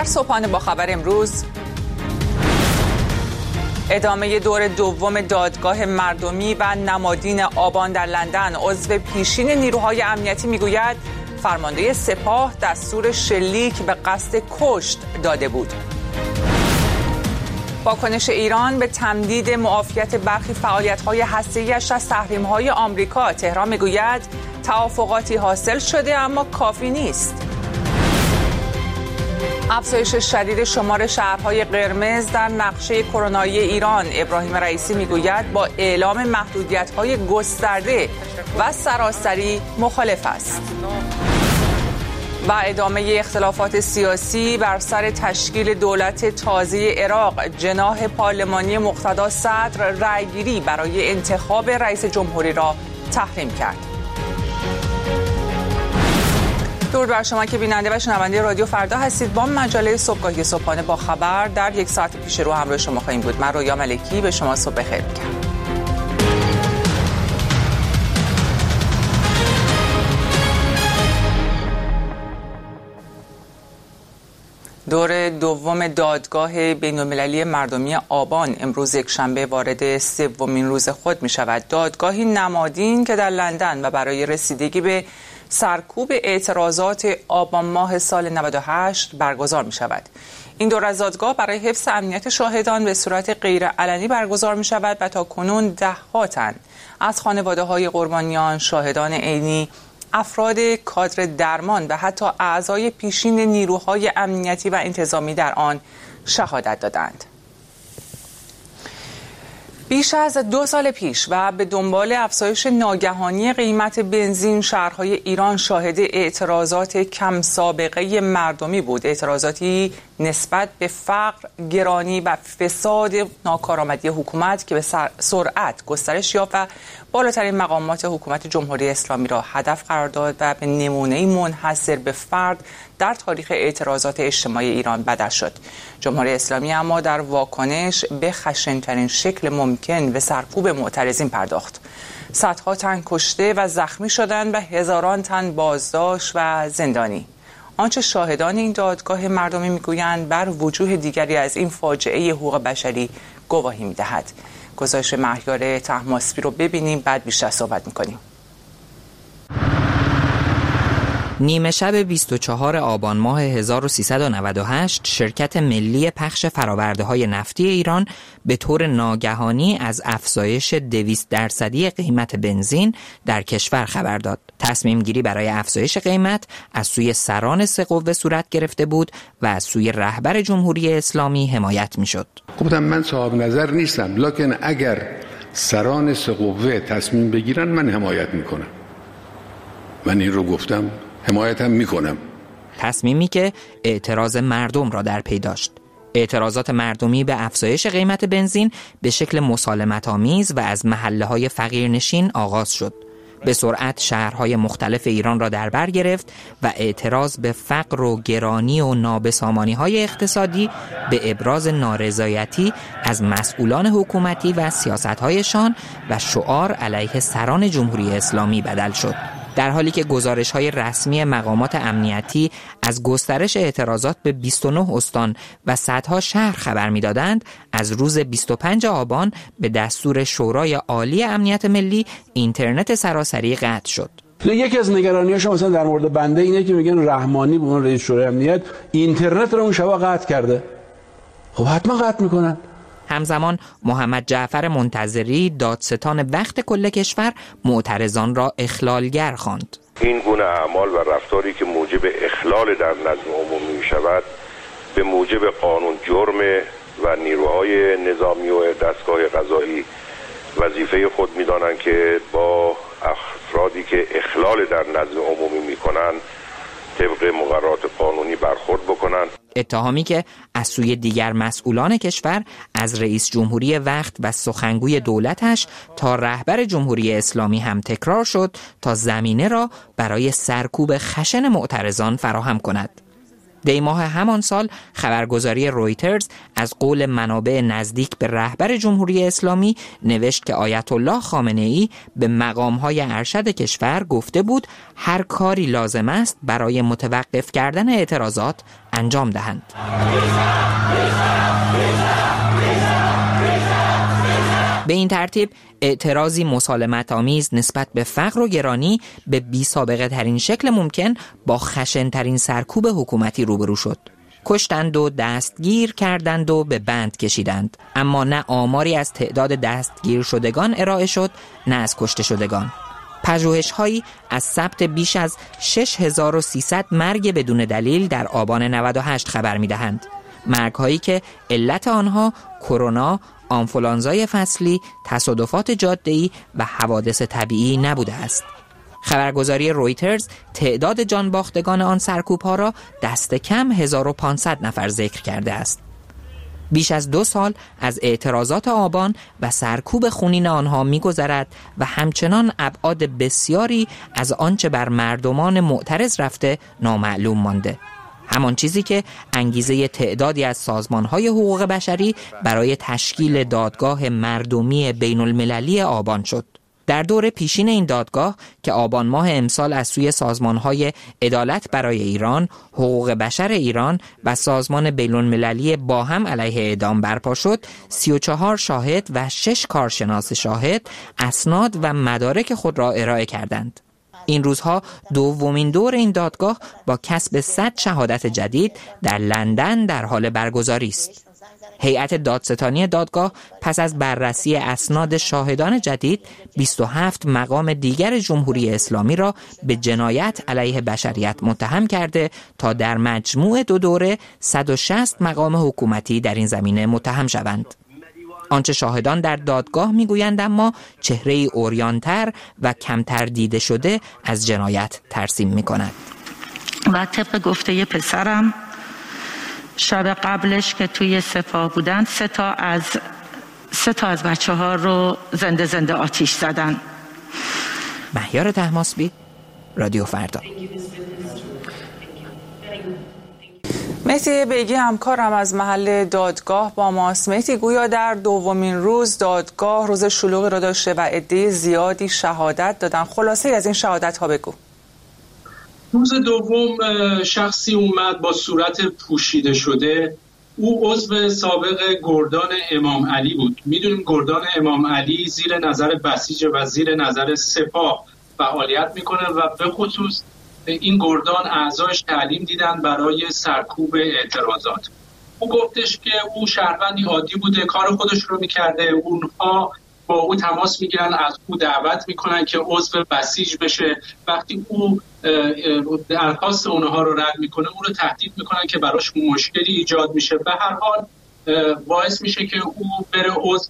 در صبحانه با خبر امروز، ادامه دور دوم دادگاه مردمی و نمادین آبان در لندن. عضو پیشین نیروهای امنیتی میگوید فرمانده سپاه دستور شلیک به قصد کشت داده بود. واکنش ایران به تمدید معافیت برخی فعالیت‌های هسته‌ای‌اش از تحریم‌های آمریکا. تهران میگوید توافقاتی حاصل شده اما کافی نیست. افزایش شدید شمار شهرهای قرمز در نقشه کرونایی ایران. ابراهیم رئیسی میگوید با اعلام محدودیت‌های گسترده و سراسری مخالف است. و ادامه اختلافات سیاسی بر سر تشکیل دولت تازه عراق. جناح پارلمانی مقتدا صدر رأیگیری برای انتخاب رئیس جمهوری را تحریم کرد. درود بر شما که بیننده و شنونده رادیو فردا هستید. با مجله صبحگاهی صبحانه با خبر در یک ساعت پیش رو همراه شما خواهیم بود. من رویا ملکی به شما صبح بخیر میگم. دور دوم دادگاه بین‌المللی مردمی آبان امروز یکشنبه وارد سومین روز خود می شود. دادگاهی نمادین که در لندن و برای رسیدگی به سرکوب اعتراضات آبان ماه سال 98 برگزار می شود. این دور از دادگاه برای حفظ امنیت شاهدان به صورت غیر علنی برگزار می شود و تا کنون ده‌ها تن از خانواده های قربانیان، شاهدان عینی، افراد کادر درمان و حتی اعضای پیشین نیروهای امنیتی و انتظامی در آن شهادت دادند. بیش از 2 سال پیش و به دنبال افزایش ناگهانی قیمت بنزین، شهرهای ایران شاهد اعتراضات کم سابقه مردمی بود. اعتراضاتی نسبت به فقر، گرانی و فساد ناکارآمدی حکومت که به سرعت گسترش یافت و بالاترین مقامات حکومت جمهوری اسلامی را هدف قرار داد و به نمونه‌ای منحصر به فرد در تاریخ اعتراضات اجتماعی ایران بدل شد. جمهوری اسلامی اما در واکنش به خشن‌ترین شکل ممکن به سرکوب معترضین پرداخت. صدها تن کشته و زخمی شدند و هزاران تن بازداشت و زندانی. آنچه شاهدان این دادگاه مردمی میگویند بر وجوه دیگری از این فاجعه حقوق بشری گواهی میدهد. گزارش مهیار طهماسبی رو ببینیم، بعد بیشتر صحبت میکنیم. نیمه شب 24 آبان ماه 1398 شرکت ملی پخش فرآورده‌های نفتی ایران به طور ناگهانی از افزایش 200% قیمت بنزین در کشور خبر داد. تصمیم گیری برای افزایش قیمت از سوی سران سه قوه صورت گرفته بود و از سوی رهبر جمهوری اسلامی حمایت می‌شد. گفتم من صاحب نظر نیستم، لکن اگر سران سه قوه تصمیم بگیرن من حمایت میکنم. من این رو گفتم، حمایتم میکنم. تصمیمی که اعتراض مردم را در پی داشت. اعتراضات مردمی به افزایش قیمت بنزین به شکل مسالمت‌آمیز و از محله‌های فقیرنشین آغاز شد. به سرعت شهرهای مختلف ایران را در بر گرفت و اعتراض به فقر و گرانی و نابسامانی‌های اقتصادی به ابراز نارضایتی از مسئولان حکومتی و سیاست‌هایشان و شعار علیه سران جمهوری اسلامی بدل شد. در حالی که گزارش‌های رسمی مقامات امنیتی از گسترش اعتراضات به 29 استان و صدها شهر خبر می‌دادند، از روز 25 آبان به دستور شورای عالی امنیت ملی اینترنت سراسری قطع شد. یکی از نگرانی‌هاش مثلا در مورد بنده اینه که میگن رحمانی به عنوان رئیس شورای امنیت اینترنت رو اون شب قطع کرده. خب حتما قطع می‌کنن. همزمان محمد جعفر منتظری دادستان وقت کل کشور معترضان را اخلالگر خواند. این گونه اعمال و رفتاری که موجب اخلال در نظم عمومی می شود به موجب قانون جرم و نیروهای نظامی و دستگاه قضایی وظیفه خود می دانند که با افرادی که اخلال در نظم عمومی می کنند طبق مقررات قانونی برخورد بکنند. اتهامی که از سوی دیگر مسئولان کشور از رئیس جمهوری وقت و سخنگوی دولتش تا رهبر جمهوری اسلامی هم تکرار شد تا زمینه را برای سرکوب خشن معترضان فراهم کند. دی ماه همان سال خبرگزاری رویترز از قول منابع نزدیک به رهبر جمهوری اسلامی نوشت که آیت الله خامنه‌ای به مقام‌های ارشد کشور گفته بود هر کاری لازم است برای متوقف کردن اعتراضات انجام دهند. به این ترتیب اعتراضی مسالمت‌آمیز نسبت به فقر و گرانی به بی‌سابقه ترین شکل ممکن با خشن‌ترین سرکوب حکومتی روبرو شد. کشتند و دستگیر کردند و به بند کشیدند، اما نه آماری از تعداد دستگیر شدگان ارائه شد نه از کشته شدگان. پژوهش‌هایی از ثبت بیش از 6300 مرگ بدون دلیل در آبان 98 خبر می‌دهند. مرگ‌هایی که علت آنها کرونا، آنفولانزای فصلی، تصادفات جاده‌ای و حوادث طبیعی نبوده است. خبرگزاری رویترز تعداد جانباختگان آن سرکوب‌ها را دست کم 1500 نفر ذکر کرده است. بیش از 2 سال از اعتراضات آبان و سرکوب خونین آنها می‌گذرد و همچنان ابعاد بسیاری از آنچه بر مردمان معترض رفته نامعلوم مانده. همان چیزی که انگیزه تعدادی از سازمان‌های حقوق بشری برای تشکیل دادگاه مردمی بین المللی آبان شد. در دور پیشین این دادگاه که آبان ماه امسال از سوی سازمان‌های عدالت برای ایران، حقوق بشر ایران و سازمان بین المللی با هم علیه اعدام برپا شد، 34 شاهد و 6 کارشناس شاهد اسناد و مدارک خود را ارائه کردند. این روزها دومین دور این دادگاه با کسب 100 شهادت جدید در لندن در حال برگزاری است. هیئت دادستانی دادگاه پس از بررسی اسناد شاهدان جدید 27 مقام دیگر جمهوری اسلامی را به جنایت علیه بشریت متهم کرده تا در مجموع 2 دوره 160 مقام حکومتی در این زمینه متهم شوند. آنچه شاهدان در دادگاه میگویند اما چهره‌ای عریان‌تر و کمتر دیده شده از جنایت ترسیم می‌کند. و طبق گفته پسرم شب قبلش که توی سپاه بودن 3 تا از بچه‌ها رو زنده آتیش زدن. مهیار طهماسبی، رادیو فردا. مهدی بیگی همکارم از محل دادگاه با ماست. مهدی، گویا در دومین روز دادگاه روز شلوغی را داشته و عده زیادی شهادت دادن. خلاصه از این شهادت ها بگو. روز دوم شخصی اومد با صورت پوشیده شده. او عضو سابق گردان امام علی بود. میدونیم گردان امام علی زیر نظر بسیج و زیر نظر سپاه فعالیت میکنه و به خصوص این گردان اعضایش تعلیم دیدن برای سرکوب اعتراضات. او گفتش که او شهروندی عادی بوده، کار خودش رو میکرده. اونها با او تماس میگیرن، از او دعوت میکنن که عضو بسیج بشه. وقتی او درخواست اونها رو رد میکنه، او رو تهدید میکنن که براش مشکلی ایجاد میشه. به هر حال باعث میشه که او بره عضو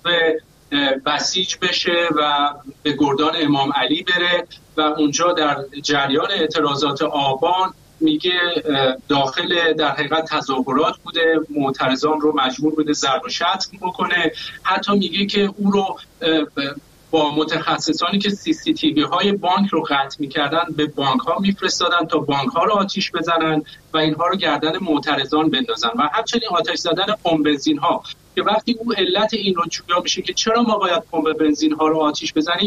بسیج بشه و به گردان امام علی بره و اونجا در جریان اعتراضات آبان میگه داخل در حقیقت تظاهرات بوده، معترضان رو مجبور بوده ضرب و شتم بکنه. حتی میگه که او رو با متخصصانی که CCTV های بانک رو قطع میکردن به بانک ها میفرستادن تا بانک ها رو آتیش بزنن و اینها رو گردن معترضان بندازن و همچنین آتش زدن پمپ بنزین ها که وقتی او علت این رو جویا میشه که چرا ما باید پمپ بنزین ها رو آتیش بزنیم،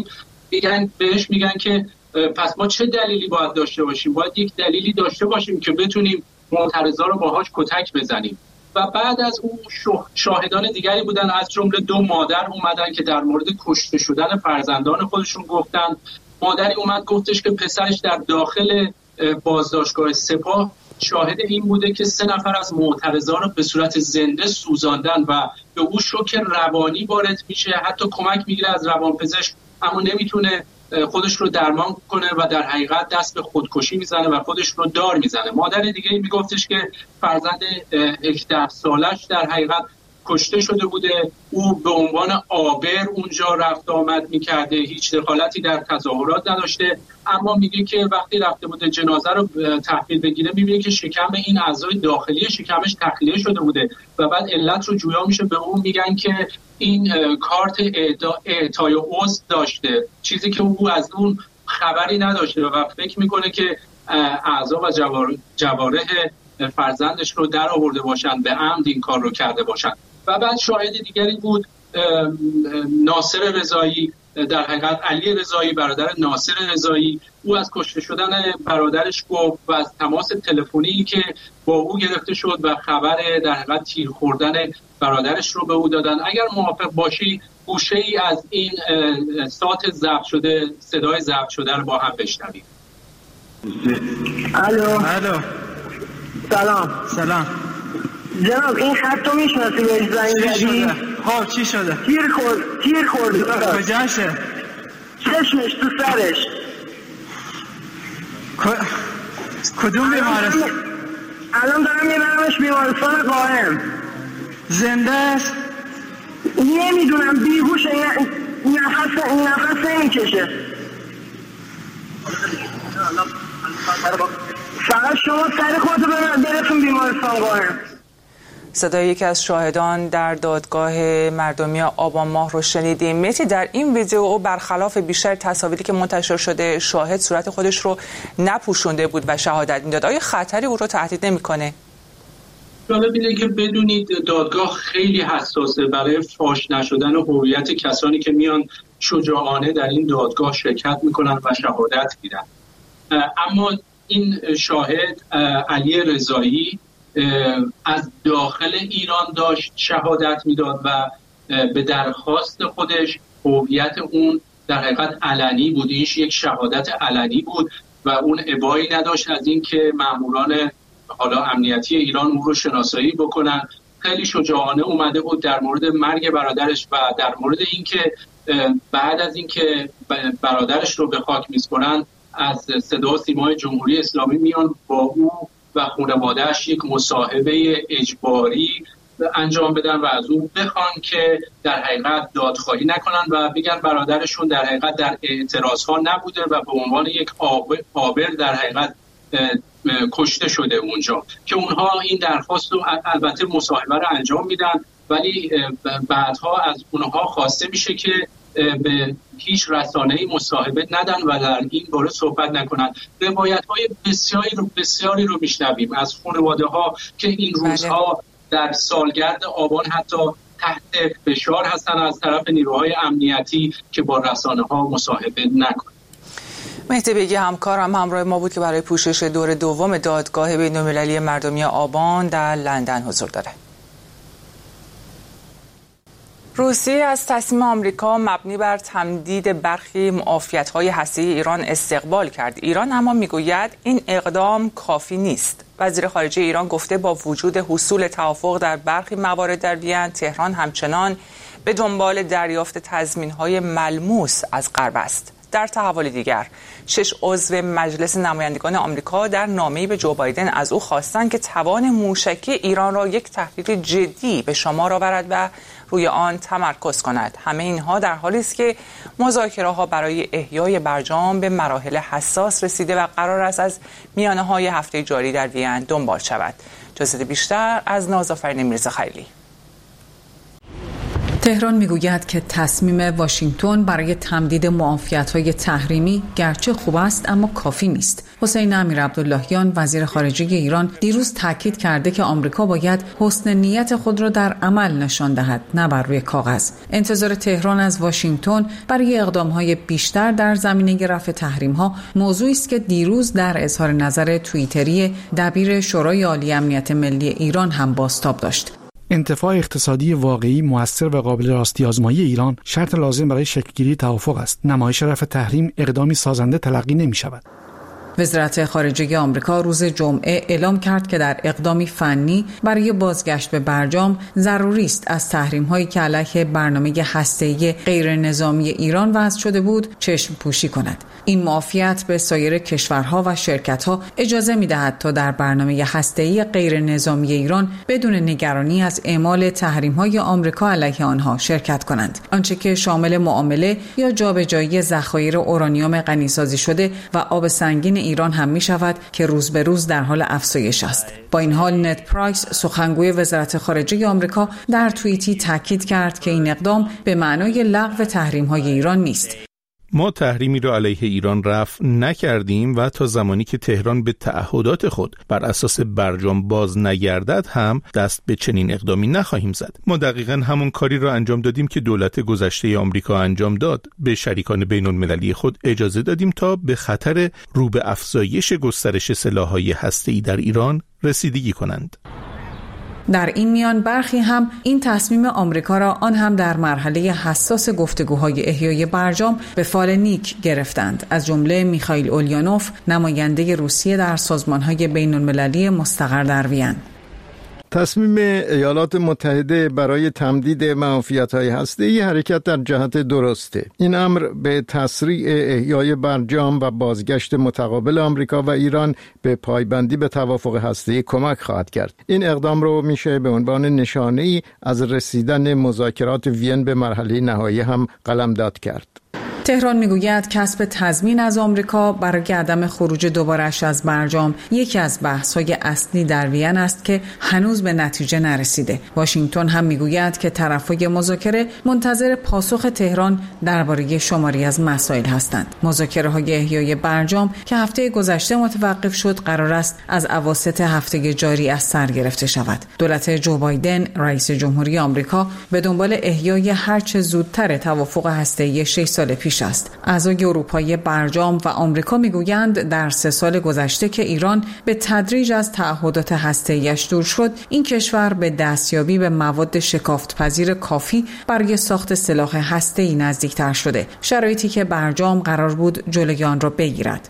بهش میگن که پس ما چه دلیلی باید داشته باشیم؟ باید یک دلیلی داشته باشیم که بتونیم معترضان رو باهاش کتک بزنیم. و بعد از اون شاهدان دیگری بودن، از جمله 2 مادر اومدن که در مورد کشته شدن فرزندان خودشون گفتن. مادری اومد گفتش که پسرش در داخل بازداشتگاه سپاه شاهد این بوده که 3 نفر از معترضان رو به صورت زنده سوزاندن و به او شوک روانی وارد میشه، حتی کمک میگیره از روانپزشک اما نمیتونه خودش رو درمان کنه و در حقیقت دست به خودکشی میزنه و خودش رو دار میزنه. مادر دیگه میگفتش که فرزند 18 سالش در حقیقت کشته شده بوده، او به عنوان آبر اونجا رفت آمد میکرده، هیچ دخالتی در تظاهرات نداشته، اما میگه که وقتی رفته بوده جنازه رو تحویل بگیره میبینه که شکم این اعضای داخلی شکمش تخلیه شده بوده و بعد علت رو جویا میشه. به اون میگن که این کارت اعطای عضو داشته، چیزی که او از اون خبری نداشته و فکر میکنه که اعضا و جوارح فرزندش رو در آورده باشن، به عمد این کار رو کرده باشن. و بعد شاهد دیگری بود ناصر رضایی، در حقیقت علی رضایی برادر ناصر رضایی. او از کشته شدن برادرش گفت و از تماس تلفنی که با او گرفته شد و خبر در حقیقت تیر خوردن برادرش رو به او دادن. اگر موافق باشی گوشه ای از این سات ضبط شده، صدای ضبط شده رو با هم بشنویم. الو سلام جناب، این خط رو میشناسی بهش زنگ زدی؟ خب چی شده؟ تیر خورد کجاشه؟ چشمش تو سرش. کدوم بیمارستان؟ الان دارم میبرمش بیمارستان قائم. زنده است؟ نمیدونم، بیهوشه، نفس نمیکشه. فقط شما سر خودتو برسون بیمارستان قائم. صدای یکی از شاهدان در دادگاه مردمی آبان ماه رو شنیدیم. مهدی، در این ویدیو او برخلاف بیشتر تصاویری که منتشر شده شاهد صورت خودش رو نپوشونده بود و شهادت میداد. آیا خطری او رو تهدید نمیکنه؟ جالب اینه که بدونید دادگاه خیلی حساسه برای فاش نشدن هویت کسانی که میان شجاعانه در این دادگاه شرکت میکنن و شهادت میدن. اما این شاهد علی رضایی از داخل ایران داشت شهادت میداد و به درخواست خودش هویت اون در حقیقت علنی بود. اینش یک شهادت علنی بود و اون ابایی نداشت از این که ماموران حالا امنیتی ایران اون رو شناسایی بکنن. خیلی شجاعانه اومده بود در مورد مرگ برادرش و در مورد اینکه بعد از اینکه برادرش رو به خاک میسپرن از صدا و سیمای جمهوری اسلامی میان با او و خانواده‌اش یک مصاحبه اجباری انجام بدن و از او بخوان که در حقیقت دادخواهی نکنن و بگن برادرشون در حقیقت در اعتراضها نبوده و به عنوان یک آبر در حقیقت کشته شده اونجا، که اونها این درخواست رو البته مصاحبه رو انجام میدن ولی بعدها از اونها خواسته میشه که به هیچ رسانه‌ای مصاحبه ندن و در این باره صحبت نکنن. روایت‌های بسیاری رو میشنویم از خانواده‌ها که این روزها در سالگرد آبان حتی تحت فشار هستن از طرف نیروهای امنیتی که با رسانه‌ها مصاحبه نکنن. مهدی بیگی همکارم همراه ما بود که برای پوشش دور دوم دادگاه بین‌المللی مردمی آبان در لندن حضور داره. روسیه از تصمیم آمریکا مبنی بر تمدید برخی معافیت‌های هسته‌ای ایران استقبال کرد. ایران اما میگوید این اقدام کافی نیست. وزیر خارجه ایران گفته با وجود حصول توافق در برخی موارد در وین، تهران همچنان به دنبال دریافت تضمین‌های ملموس از غرب است. در تحول دیگر 6 عضو مجلس نمایندگان آمریکا در نامه‌ای به جو بایدن از او خواستند که توان موشکی ایران را یک تهدید جدی به شمار آورد و روی آن تمرکز کند. همه اینها در حالی است که مذاکره‌ها برای احیای برجام به مراحل حساس رسیده و قرار است از میانه‌های هفته جاری در وین دنبال شود. جزئیات بیشتر از نازآفرین میرزاخیلی. تهران میگوید که تصمیم واشنگتن برای تمدید معافیت‌های تحریمی گرچه خوب است اما کافی نیست. حسین امیرعبداللهیان وزیر خارجه ایران دیروز تاکید کرده که آمریکا باید حسن نیت خود را در عمل نشان دهد، نه بر روی کاغذ. انتظار تهران از واشنگتن برای اقدام‌های بیشتر در زمینه رفع تحریم‌ها موضوعی است که دیروز در اظهار نظر توییتری دبیر شورای عالی امنیت ملی ایران هم بازتاب داشت. انتفاع اقتصادی واقعی، مؤثر و قابل راستی آزمایی ایران شرط لازم برای شکل‌گیری توافق است. نمایش رفع تحریم اقدامی سازنده تلقی نمی‌شود. وزارت خارجه آمریکا روز جمعه اعلام کرد که در اقدامی فنی برای بازگشت به برجام ضروری است از تحریم‌هایی که علیه برنامه هسته‌ای غیر نظامی ایران وضع شده بود چشم پوشی کند. این معافیت به سایر کشورها و شرکت‌ها اجازه می‌دهد تا در برنامه هسته‌ای غیر نظامی ایران بدون نگرانی از اعمال تحریم‌های آمریکا علیه آنها شرکت کنند. آنچه که شامل معامله یا جابجایی ذخایر اورانیوم غنیسازی شده و آب سنگین ایران هم می شود که روز به روز در حال افزایش است. با این حال نت پرایس سخنگوی وزارت خارجه آمریکا در توییتی تاکید کرد که این اقدام به معنای لغو تحریم‌های ایران نیست. ما تحریمی را علیه ایران رفع نکردیم و تا زمانی که تهران به تعهدات خود بر اساس برجام باز نگردد هم دست به چنین اقدامی نخواهیم زد. ما دقیقاً همون کاری را انجام دادیم که دولت گذشته آمریکا انجام داد. به شریکان بین‌المللی خود اجازه دادیم تا به خطر رو به افزایش گسترش سلاح‌های هسته‌ای در ایران رسیدگی کنند. در این میان برخی هم این تصمیم آمریکا را آن هم در مرحله حساس گفتگوهای احیای برجام به فال نیک گرفتند، از جمله میخائیل اولیانوف، نماینده روسیه در سازمانهای بین‌المللی مستقر در وین. تصمیم ایالات متحده برای تمدید معافیت‌های هسته‌ای حرکت در جهت درسته. این امر به تسریع احیای برجام و بازگشت متقابل آمریکا و ایران به پایبندی به توافق هسته‌ای کمک خواهد کرد. این اقدام رو میشه به عنوان نشانه‌ای از رسیدن مذاکرات وین به مرحله نهایی هم قلمداد کرد. تهران میگوید کسب تضمین از آمریکا برای عدم خروج دوبارش از برجام یکی از بحث‌های اصلی در وین است که هنوز به نتیجه نرسیده. واشنگتن هم میگوید که طرف‌های مذاکره منتظر پاسخ تهران درباره شماری از مسائل هستند. مذاکره‌های احیای برجام که هفته گذشته متوقف شد، قرار است از اواسط هفته جاری از سر گرفته شود. دولت جو بایدن، رئیس جمهوری آمریکا، به دنبال احیای هرچه زودتر توافق هسته‌ای 6 سال پیش است. اعضای اروپایی برجام و آمریکا میگویند در 3 سال گذشته که ایران به تدریج از تعهدات هسته‌ایش دور شد، این کشور به دستیابی به مواد شکافت‌پذیر کافی برای ساخت سلاح هسته‌ای نزدیکتر شده، شرایطی که برجام قرار بود جلوی آن را بگیرد.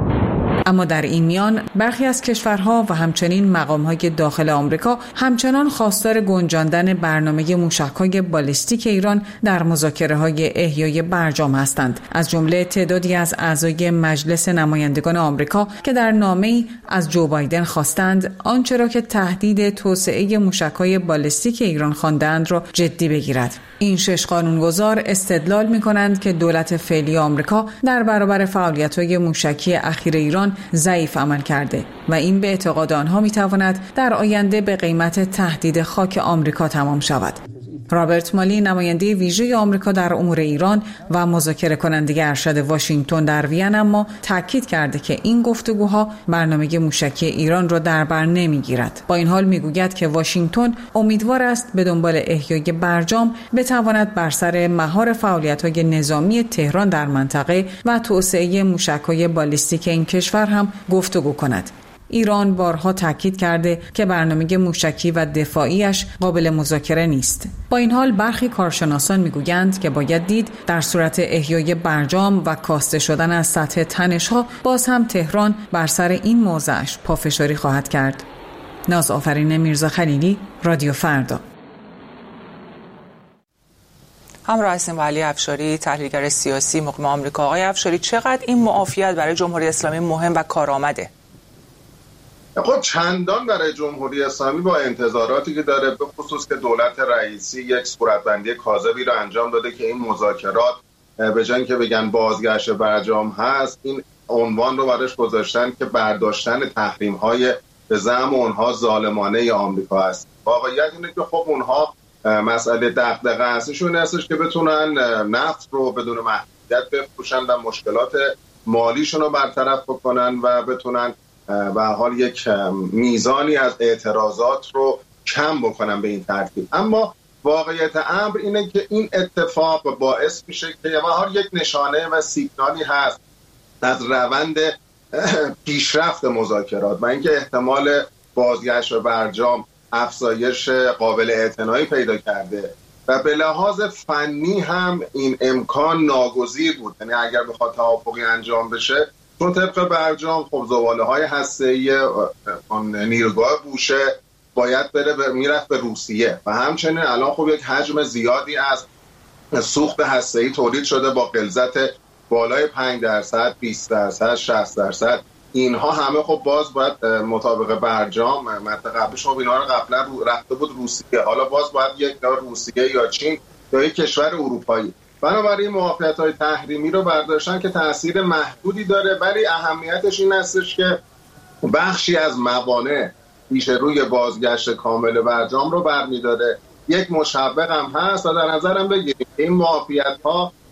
اما در این میان برخی از کشورها و همچنین مقام‌های داخل آمریکا همچنان خواستار گنجاندن برنامه موشک‌های بالستیک ایران در مذاکره‌های احیای برجام هستند، از جمله تعدادی از اعضای مجلس نمایندگان آمریکا که در نامه‌ای از جو بایدن خواستند آنچه را که تهدید توسعه موشک‌های بالستیک ایران خواندند را جدی بگیرد. این 6 قانونگذار استدلال می‌کنند که دولت فعلی آمریکا در برابر فعالیت‌های موشکی اخیر ایران ضعیف عمل کرده و این به اعتقاد آنها می‌تواند در آینده به قیمت تهدید خاک آمریکا تمام شود. رابرت مالی، نماینده ویژه آمریکا در امور ایران و مذاکره کننده ارشد واشنگتن در وین، اما تاکید کرده که این گفتگوها برنامه موشکی ایران را در بر نمیگیرد. با این حال میگوید که واشنگتن امیدوار است به دنبال احیای برجام بتواند بر سر مهار فعالیت‌های نظامی تهران در منطقه و توسعه موشک‌های بالستیک این کشور هم گفتگو کند. ایران بارها تاکید کرده که برنامه موشکی و دفاعیش قابل مذاکره نیست. با این حال برخی کارشناسان میگویند که باید دید در صورت احیای برجام و کاسته شدن از سطح تنش‌ها باز هم تهران بر سر این موضعش پافشاری خواهد کرد. نازآفرین میرزا خلیلی، رادیو فردا. همراه هستیم با علی افشاری، تحلیلگر سیاسی مقیم آمریکا. آقای افشاری، چقدر این معافیت برای جمهوری اسلامی مهم و کارآمده؟ خب چندان برای جمهوری اسلامی با انتظاراتی که داره، به خصوص که دولت رئیسی یک صورتبندی کاذبی رو انجام داده که این مذاکرات به جای اینکه بگن بازگشت برجام هست، این عنوان رو براش گذاشتن که برداشتن تحریم‌های به زعم اونها ظالمانه آمریکا است. واقعیت اینه که خب اونها مسئله دغدغه اصلیشون هستش که بتونن نفت رو بدون محدودیت بفروشن و مشکلات مالیشون رو برطرف بکنن و بتونن و حال یک میزانی از اعتراضات رو کم بکنن به این ترتیب. اما واقعیت امر اینه که این اتفاق باعث میشه که یک نشانه و سیگنالی هست از روند پیشرفت مذاکرات و اینکه احتمال بازگشت به برجام افزایش قابل اعتنایی پیدا کرده و به لحاظ فنی هم این امکان ناگزیر بود. یعنی اگر بخواد توافقی انجام بشه، چون طبق برجام خب زباله‌های هسته‌ای نیروگاه بوشه باید میرفت به روسیه و همچنین الان خب یک حجم زیادی از سوخت هسته‌ای تولید شده با غلظت بالای 5%، 20%، 60%. اینها همه خب باز باید مطابق برجام قبلش خب اینا رو قبلا رفته بود روسیه، حالا باز باید یک روسیه یا چین یا یک کشور اروپایی. بنابراین موافقت‌های تحریمی رو برداشتن که تأثیر محدودی داره، ولی اهمیتش این هستش که بخشی از موانع پیش روی بازگشت کامل برجام رو برمی‌داره. یک مشوق هم هست و در نظرم بگیریم این موافقت‌ها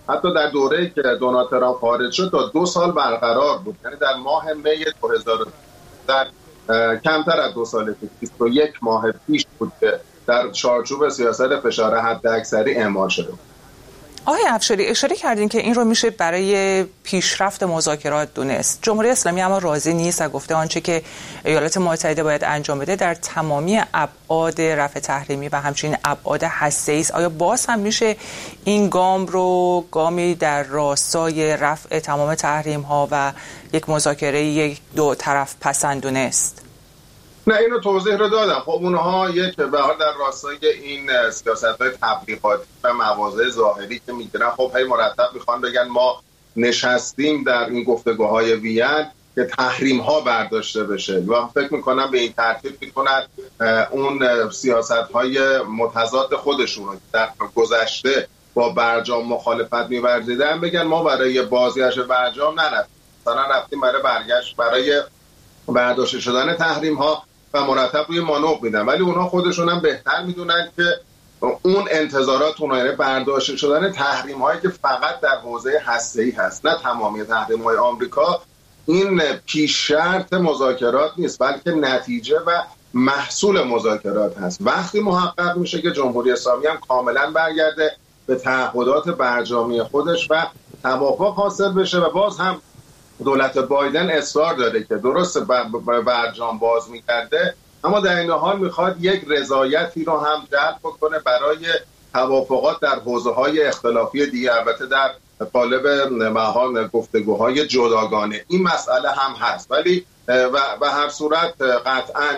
حتی در دوره‌ای که دونالد ترامپ خارج شد تا 2 سال برقرار بود. یعنی در ماه می 2000 در کمتر از 2 سال پیش 21 ماه پیش بود که در چارچوب سیاست فشار حداکثری اعمال شده بود. آقای افشاری اشاره کردین که این رو میشه برای پیشرفت مذاکرات دونست. جمهوری اسلامی اما راضی نیست و گفته آنچه که ایالات متحده باید انجام بده در تمامی ابعاد رفع تحریمی و همچنین ابعاد هسته‌ای است. آیا باز هم میشه این گام رو گامی در راستای رفع تمام تحریم ها و یک مذاکره یک دو طرف پسند دونست؟ نه، اینو توضیح رو دادم. خب اونها یک به حال در راستای این سیاست‌های تبلیغاتی و مواضع ظاهری که میگیرن، خب هی مرتب میخوان بگن ما نشستیم در این گفتگوهای وین که تحریم‌ها برداشته بشه و فکر میکنم به این ترتیب میکنن اون سیاست‌های متضاد خودشون رو در گذشته با برجام مخالفت می‌ورزیدن بگن ما برای بازگشت برجام نرفتیم، مثلا رفتیم برای برداشته شدن تحریم‌ها و مرتب روی مانور میدن. ولی اونها خودشون هم بهتر میدونن که اون انتظارات اونها، یعنی برداشته شدن تحریم هایی که فقط در حوزه هسته‌ای هست، نه تمامی تحریم های آمریکا، این پیش شرط مذاکرات نیست بلکه نتیجه و محصول مذاکرات هست. وقتی محقق میشه که جمهوری اسلامی هم کاملا برگرده به تعهدات برجامی خودش و توافق حاصل بشه و باز هم دولت بایدن اصرار داره که درست برجام باز میکرده اما در این حال میخواد یک رضایتی رو هم جلب کنه برای توافقات در حوزه‌های اختلافی دیگه، البته در قالب گفتگوهای جداگانه. این مسئله هم هست، ولی و هر صورت قطعا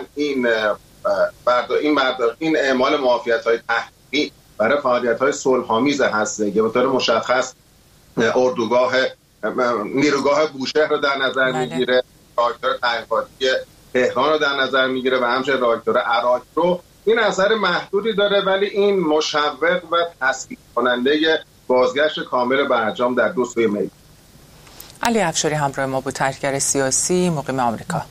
این اعمال معافیت‌های تحریمی برای فعالیت‌های صلح‌آمیز هسته‌ای که به طور مشخص نیروگاه بوشهر رو در نظر میگیره، راکتور تحقیقاتی تهران رو در نظر میگیره و همچنین راکتور عراق رو، این اثر محدودی داره ولی این مشوق و تسهیل کننده بازگشت کامل برجام در 2 می. علی افشاری همراه ما بود، تحلیلگر سیاسی مقیم آمریکا.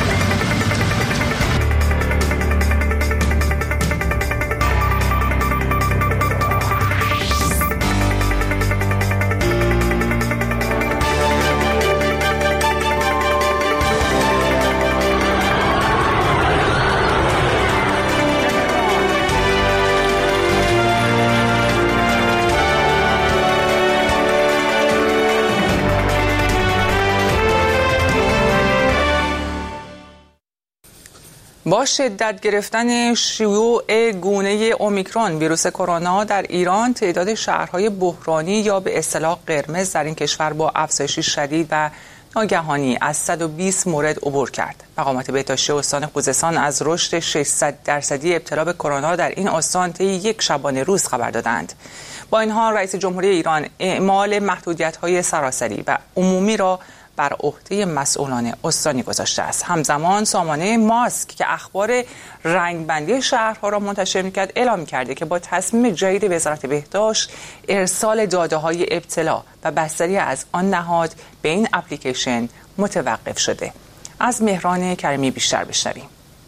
با شدت گرفتن شیوع گونه اومیکرون ویروس کرونا در ایران، تعداد شهرهای بحرانی یا به اصطلاح قرمز در این کشور با افزایش شدید و ناگهانی از 120 مورد عبور کرد. مقامات بهداشتی استان خوزستان از رشد 600% ابتلا به کرونا در این استان طی یک شبانه روز خبر دادند. با این حال رئیس جمهوری ایران اعمال محدودیت‌های سراسری و عمومی را بر عهده مسئولان استانی گذاشته است. همزمان سامانه ماسک که اخبار رنگبندی شهرها را منتشر می‌کرد اعلام کرده که با تصمیم جدید وزارت بهداشت ارسال داده‌های ابتلا و بستری از آن نهاد به این اپلیکیشن متوقف شده. از مهران کریمی بیشتر بشنویم.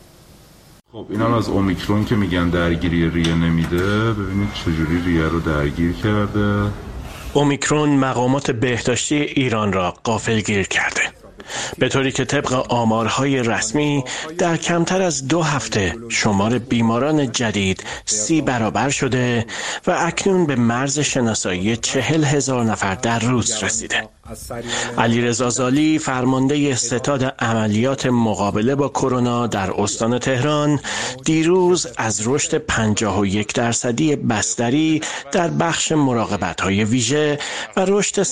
خب اینا از اومیکرون که میگن درگیری ریه نمیده، ببینید چجوری ریه رو درگیر کرده. اومیکرون مقامات بهداشتی ایران را غافلگیر کرده، به طوری که طبق آمارهای رسمی در کمتر از 2 هفته شمار بیماران جدید 30 برابر شده و اکنون به مرز شناسایی 40,000 نفر در روز رسیده. علیرضا زالی فرمانده ستاد عملیات مقابله با کرونا در استان تهران دیروز از رشد 51% بستری در بخش مراقبت‌های ویژه و رشد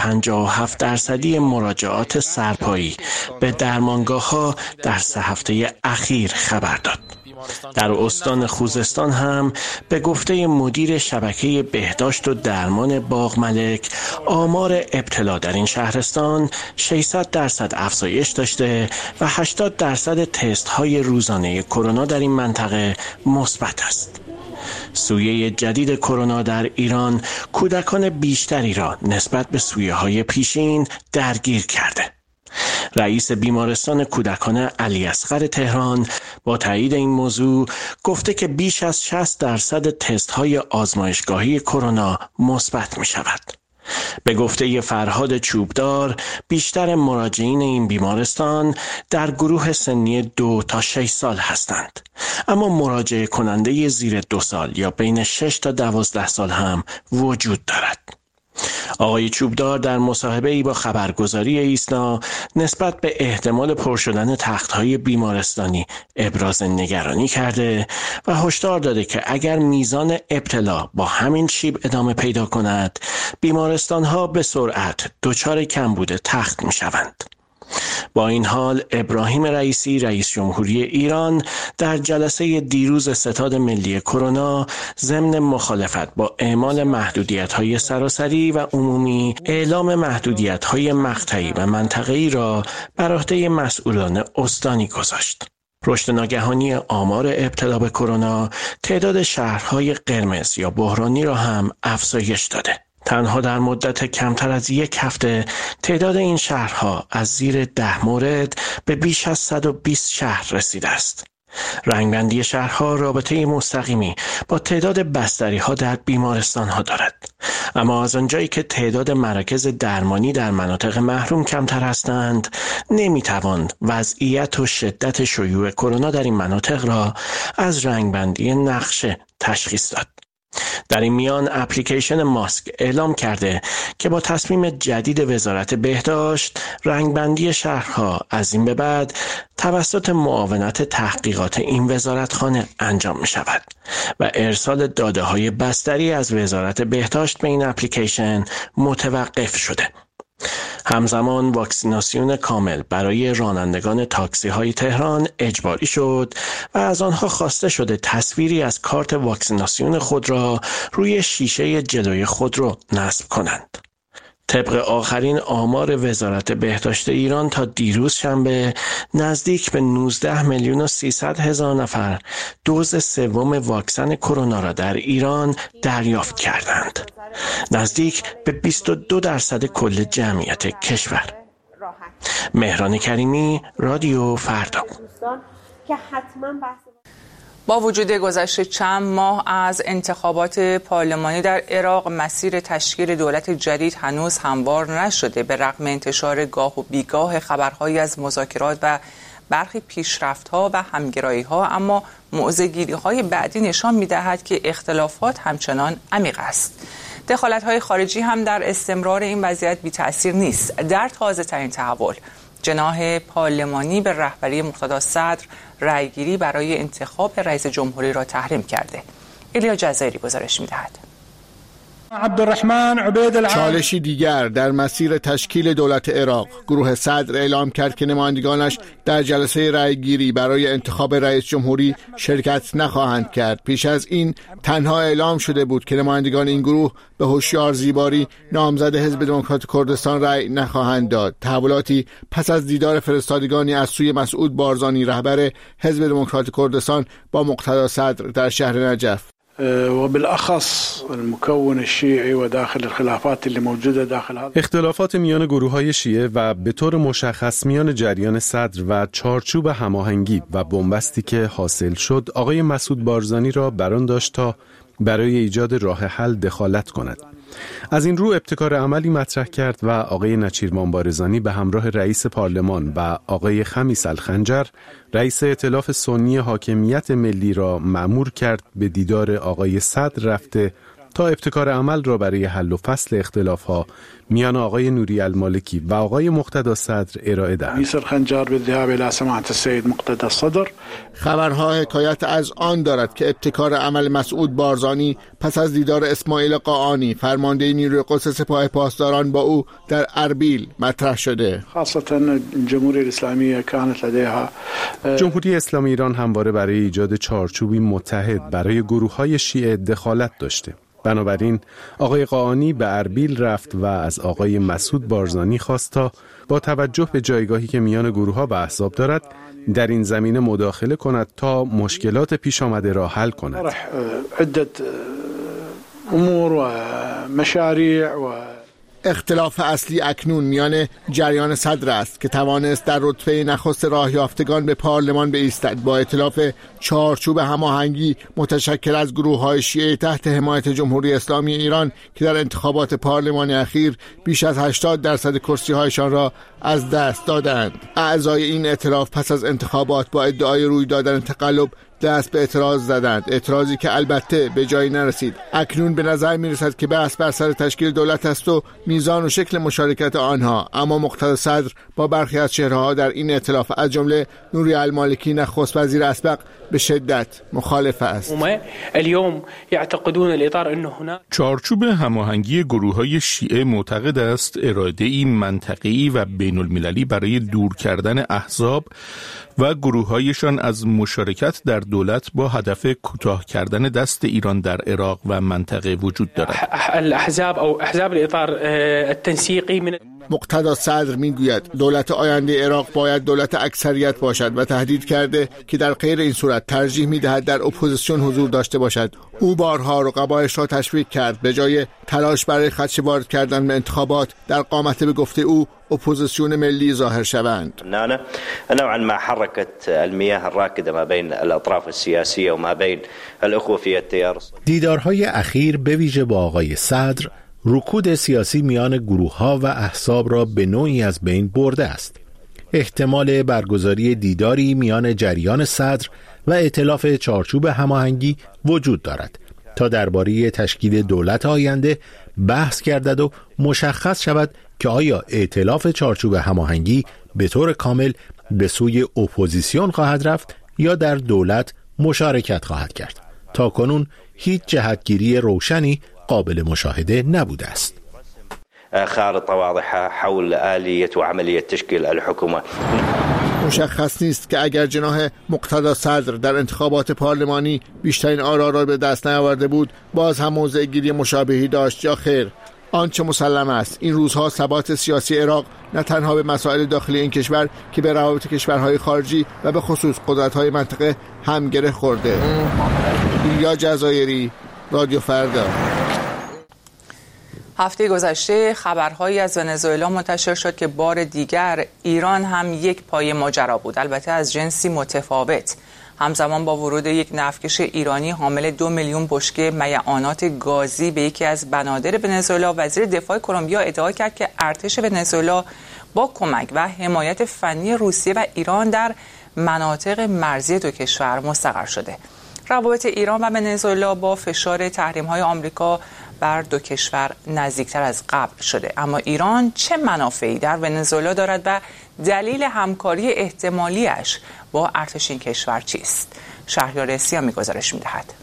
157% مراجعات سرپایی به درمانگاه‌ها در 3 هفته اخیر خبر داد. در استان خوزستان هم به گفته مدیر شبکه بهداشت و درمان باغملک، آمار ابتلا در این شهرستان 600% افزایش داشته و 80% تست های روزانه کرونا در این منطقه مثبت است. سویه جدید کرونا در ایران کودکان بیشتری را نسبت به سویه های پیشین درگیر کرده. رئیس بیمارستان کودکان علیاصغر تهران با تایید این موضوع گفته که بیش از 60% تست های آزمایشگاهی کرونا مثبت می شود. به گفته فرهاد چوبدار، بیشتر مراجعین این بیمارستان در گروه سنی 2 تا 6 سال هستند. اما مراجعه کننده زیر 2 سال یا بین 6 تا 12 سال هم وجود دارد. آقای چوبدار در مصاحبه‌ای با خبرگزاری ایسنا نسبت به احتمال پر شدن تخت‌های بیمارستانی ابراز نگرانی کرده و هشدار داده که اگر میزان ابتلا با همین شیب ادامه پیدا کند، بیمارستان‌ها به سرعت دچار کمبود تخت می‌شوند. با این حال ابراهیم رئیسی رئیس جمهوری ایران در جلسه دیروز ستاد ملی کرونا ضمن مخالفت با اعمال محدودیت‌های سراسری و عمومی اعلام محدودیت‌های مقطعی و منطقه‌ای را بر عهده مسئولان استانی گذاشت. رشد ناگهانی آمار ابتلا به کرونا تعداد شهرهای قرمز یا بحرانی را هم افزایش داده. تنها در مدت کمتر از 1 هفته تعداد این شهرها از زیر 10 مورد به بیش از 120 شهر رسیده است. رنگبندی شهرها رابطه مستقیمی با تعداد بستری‌ها در بیمارستان‌ها دارد. اما از آنجایی که تعداد مراکز درمانی در مناطق محروم کمتر هستند، نمی‌توان وضعیت و شدت شیوع کرونا در این مناطق را از رنگبندی نقشه تشخیص داد. در این میان اپلیکیشن ماسک اعلام کرده که با تصمیم جدید وزارت بهداشت رنگبندی شهرها از این به بعد توسط معاونت تحقیقات این وزارتخانه انجام می شود و ارسال داده های بستری از وزارت بهداشت به این اپلیکیشن متوقف شده. همزمان واکسیناسیون کامل برای رانندگان تاکسی های تهران اجباری شد و از آنها خواسته شده تصویری از کارت واکسیناسیون خود را روی شیشه جلوی خودرو نصب کنند. طبق آخرین آمار وزارت بهداشت ایران تا دیروز شنبه نزدیک به 19,300,000 نفر دوز سوم واکسن کرونا را در ایران دریافت کردند. نزدیک به 22% کل جمعیت کشور. مهران کریمی، رادیو فردا. با وجود گذشت چند ماه از انتخابات پارلمانی در عراق، مسیر تشکیل دولت جدید هنوز هموار نشده. به رغم انتشار گاه و بیگاه خبرهایی از مذاکرات و برخی پیشرفت‌ها و همگرایی‌ها، اما موضع‌گیری‌های بعدی نشان می‌دهد که اختلافات همچنان عمیق است. دخالت‌های خارجی هم در استمرار این وضعیت بی‌تأثیر نیست. در تازه‌ترین تحول، جناح پارلمانی به رهبری مقتدا صدر رأیگیری برای انتخاب رئیس جمهوری را تحریم کرده. ایلیا جزایری گزارش می‌دهد. عبدالرحمن عبید چالشی دیگر در مسیر تشکیل دولت عراق. گروه صدر اعلام کرد که نمایندگانش در جلسه رأیگیری برای انتخاب رئیس جمهوری شرکت نخواهند کرد. پیش از این تنها اعلام شده بود که نمایندگان این گروه به هوشیار زیباری نامزد حزب دموکرات کردستان رأی نخواهند داد. تحولاتی پس از دیدار فرستادگانی از سوی مسعود بارزانی رهبر حزب دموکرات کردستان با مقتدا صدر در شهر نجف. وبالأخص المكون الشيعي وداخل الخلافات اللي موجودة داخل هذا اختلافات میان گروه‌های شیعه و به طور مشخص میان جریان صدر و چارچوب هماهنگی و بنبستی که حاصل شد، آقای مسعود بارزانی را بران داشت تا برای ایجاد راه حل دخالت کند. از این رو ابتکار عملی مطرح کرد و آقای نچیرمان بارزانی به همراه رئیس پارلمان و آقای خمیس الخنجر رئیس ائتلاف سنی حاکمیت ملی را مأمور کرد به دیدار آقای صدر رفته تا ابتکار عمل را برای حل و فصل اختلاف‌ها میان آقای نوری المالکی و آقای مقتدا صدر ارائه دهد. رئیس الخنجر بالذهاب الى سماحة السيد مقتدا الصدر. خبرها حکایت از آن دارد که ابتکار عمل مسعود بارزانی پس از دیدار اسماعیل قاآنی فرمانده نیروی قدس سپاه پاسداران با او در اربیل مطرح شده. خاصة جمهوری اسلامی كانت لديها جمهوری اسلامی ایران همواره برای ایجاد چارچوبی متحد برای گروه‌های شیعه دخالت داشته. بنابراین آقای قاآنی به اربیل رفت و از آقای مسعود بارزانی خواست تا با توجه به جایگاهی که میان گروه‌ها و احزاب دارد در این زمینه مداخله کند تا مشکلات پیش آمده را حل کند. عدة امور و مشاريع و اختلاف اصلی اکنون میان جریان صدر است که توانست در رتبه نخست راه یافتگان به پارلمان بایستد با ائتلاف چارچوب هماهنگی متشکل از گروه‌های شیعه تحت حمایت جمهوری اسلامی ایران که در انتخابات پارلمانی اخیر بیش از 80% کرسی‌هایشان را از دست دادند. اعضای این ائتلاف پس از انتخابات با ادعای روی دادن تقلب دست به اعتراض زدند، اعتراضی که البته به جایی نرسید. اکنون به نظر می رسد که بحث بر سر تشکیل دولت است و میزان و شکل مشارکت آنها، اما مقتدا صدر با برخی از چهره‌ها در این ائتلاف از جمله نوری المالکی نخست وزیر اسبق به شدت مخالف است. چارچوب هماهنگی گروه‌های شیعه معتقد است اراده‌ای منطقه‌ای و بین‌المللی برای دور کردن احزاب و گروه‌هایشان از مشارکت در دولت با هدف کوتاه کردن دست ایران در عراق و منطقه وجود دارد. الاحزاب او احزاب الاطار التنسيقي من مقتدا صدر میگوید دولت آینده عراق باید دولت اکثریت باشد و تهدید کرده که در غیر این صورت ترجیح میدهد در اپوزیسیون حضور داشته باشد. او بارها رقبایش را تشویق کرد به جای تلاش برای خدشه وارد کردن به انتخابات در قامت به گفته او اپوزیسیون ملی ظاهر شوند. نوعا ما حركت المياه الراكده ما بين الاطراف السياسيه وما بين الاخوه في التيار. دیدارهای اخیر به ویژه با آقای صدر رکود سیاسی میان گروه‌ها و احزاب را به نوعی از بین برده است. احتمال برگزاری دیداری میان جریان صدر و ائتلاف چارچوب هماهنگی وجود دارد تا درباره تشکیل دولت آینده بحث گردد و مشخص شود که آیا ائتلاف چارچوب هماهنگی به طور کامل به سوی اپوزیسیون خواهد رفت یا در دولت مشارکت خواهد کرد. تاکنون هیچ جهتگیری روشنی قابل مشاهده نبوده است. خارطه واضحه حول آلیه و عملیه تشکیل الحکومه. مشخص نیست که اگر جناح مقتدا صدر در انتخابات پارلمانی بیشترین آرا را به دست نیاورده بود باز هم موضع گیری مشابهی داشت یا خیر. آنچه مسلم است این روزها ثبات سیاسی عراق نه تنها به مسائل داخلی این کشور که به روابط کشورهای خارجی و به خصوص قدرت‌های منطقه هم گره خورده. یا جزایری، رادیو فردا. هفته گذشته خبرهایی از ونزوئلا منتشر شد که بار دیگر ایران هم یک پای ماجرا بود، البته از جنسی متفاوت. همزمان با ورود یک نفتکش ایرانی حامل 2 میلیون بشکه میعانات گازی به یکی از بنادر ونزوئلا، وزیر دفاع کلمبیا ادعا کرد که ارتش ونزوئلا با کمک و حمایت فنی روسیه و ایران در مناطق مرزی دو کشور مستقر شده. روابط ایران و ونزوئلا با فشار تحریم‌های آمریکا بر دو کشور نزدیکتر از قبل شده. اما ایران چه منافعی در ونزوئلا دارد و دلیل همکاری احتمالیش با ارتش این کشور چیست؟ شهریار سیامی گزارش می‌دهد.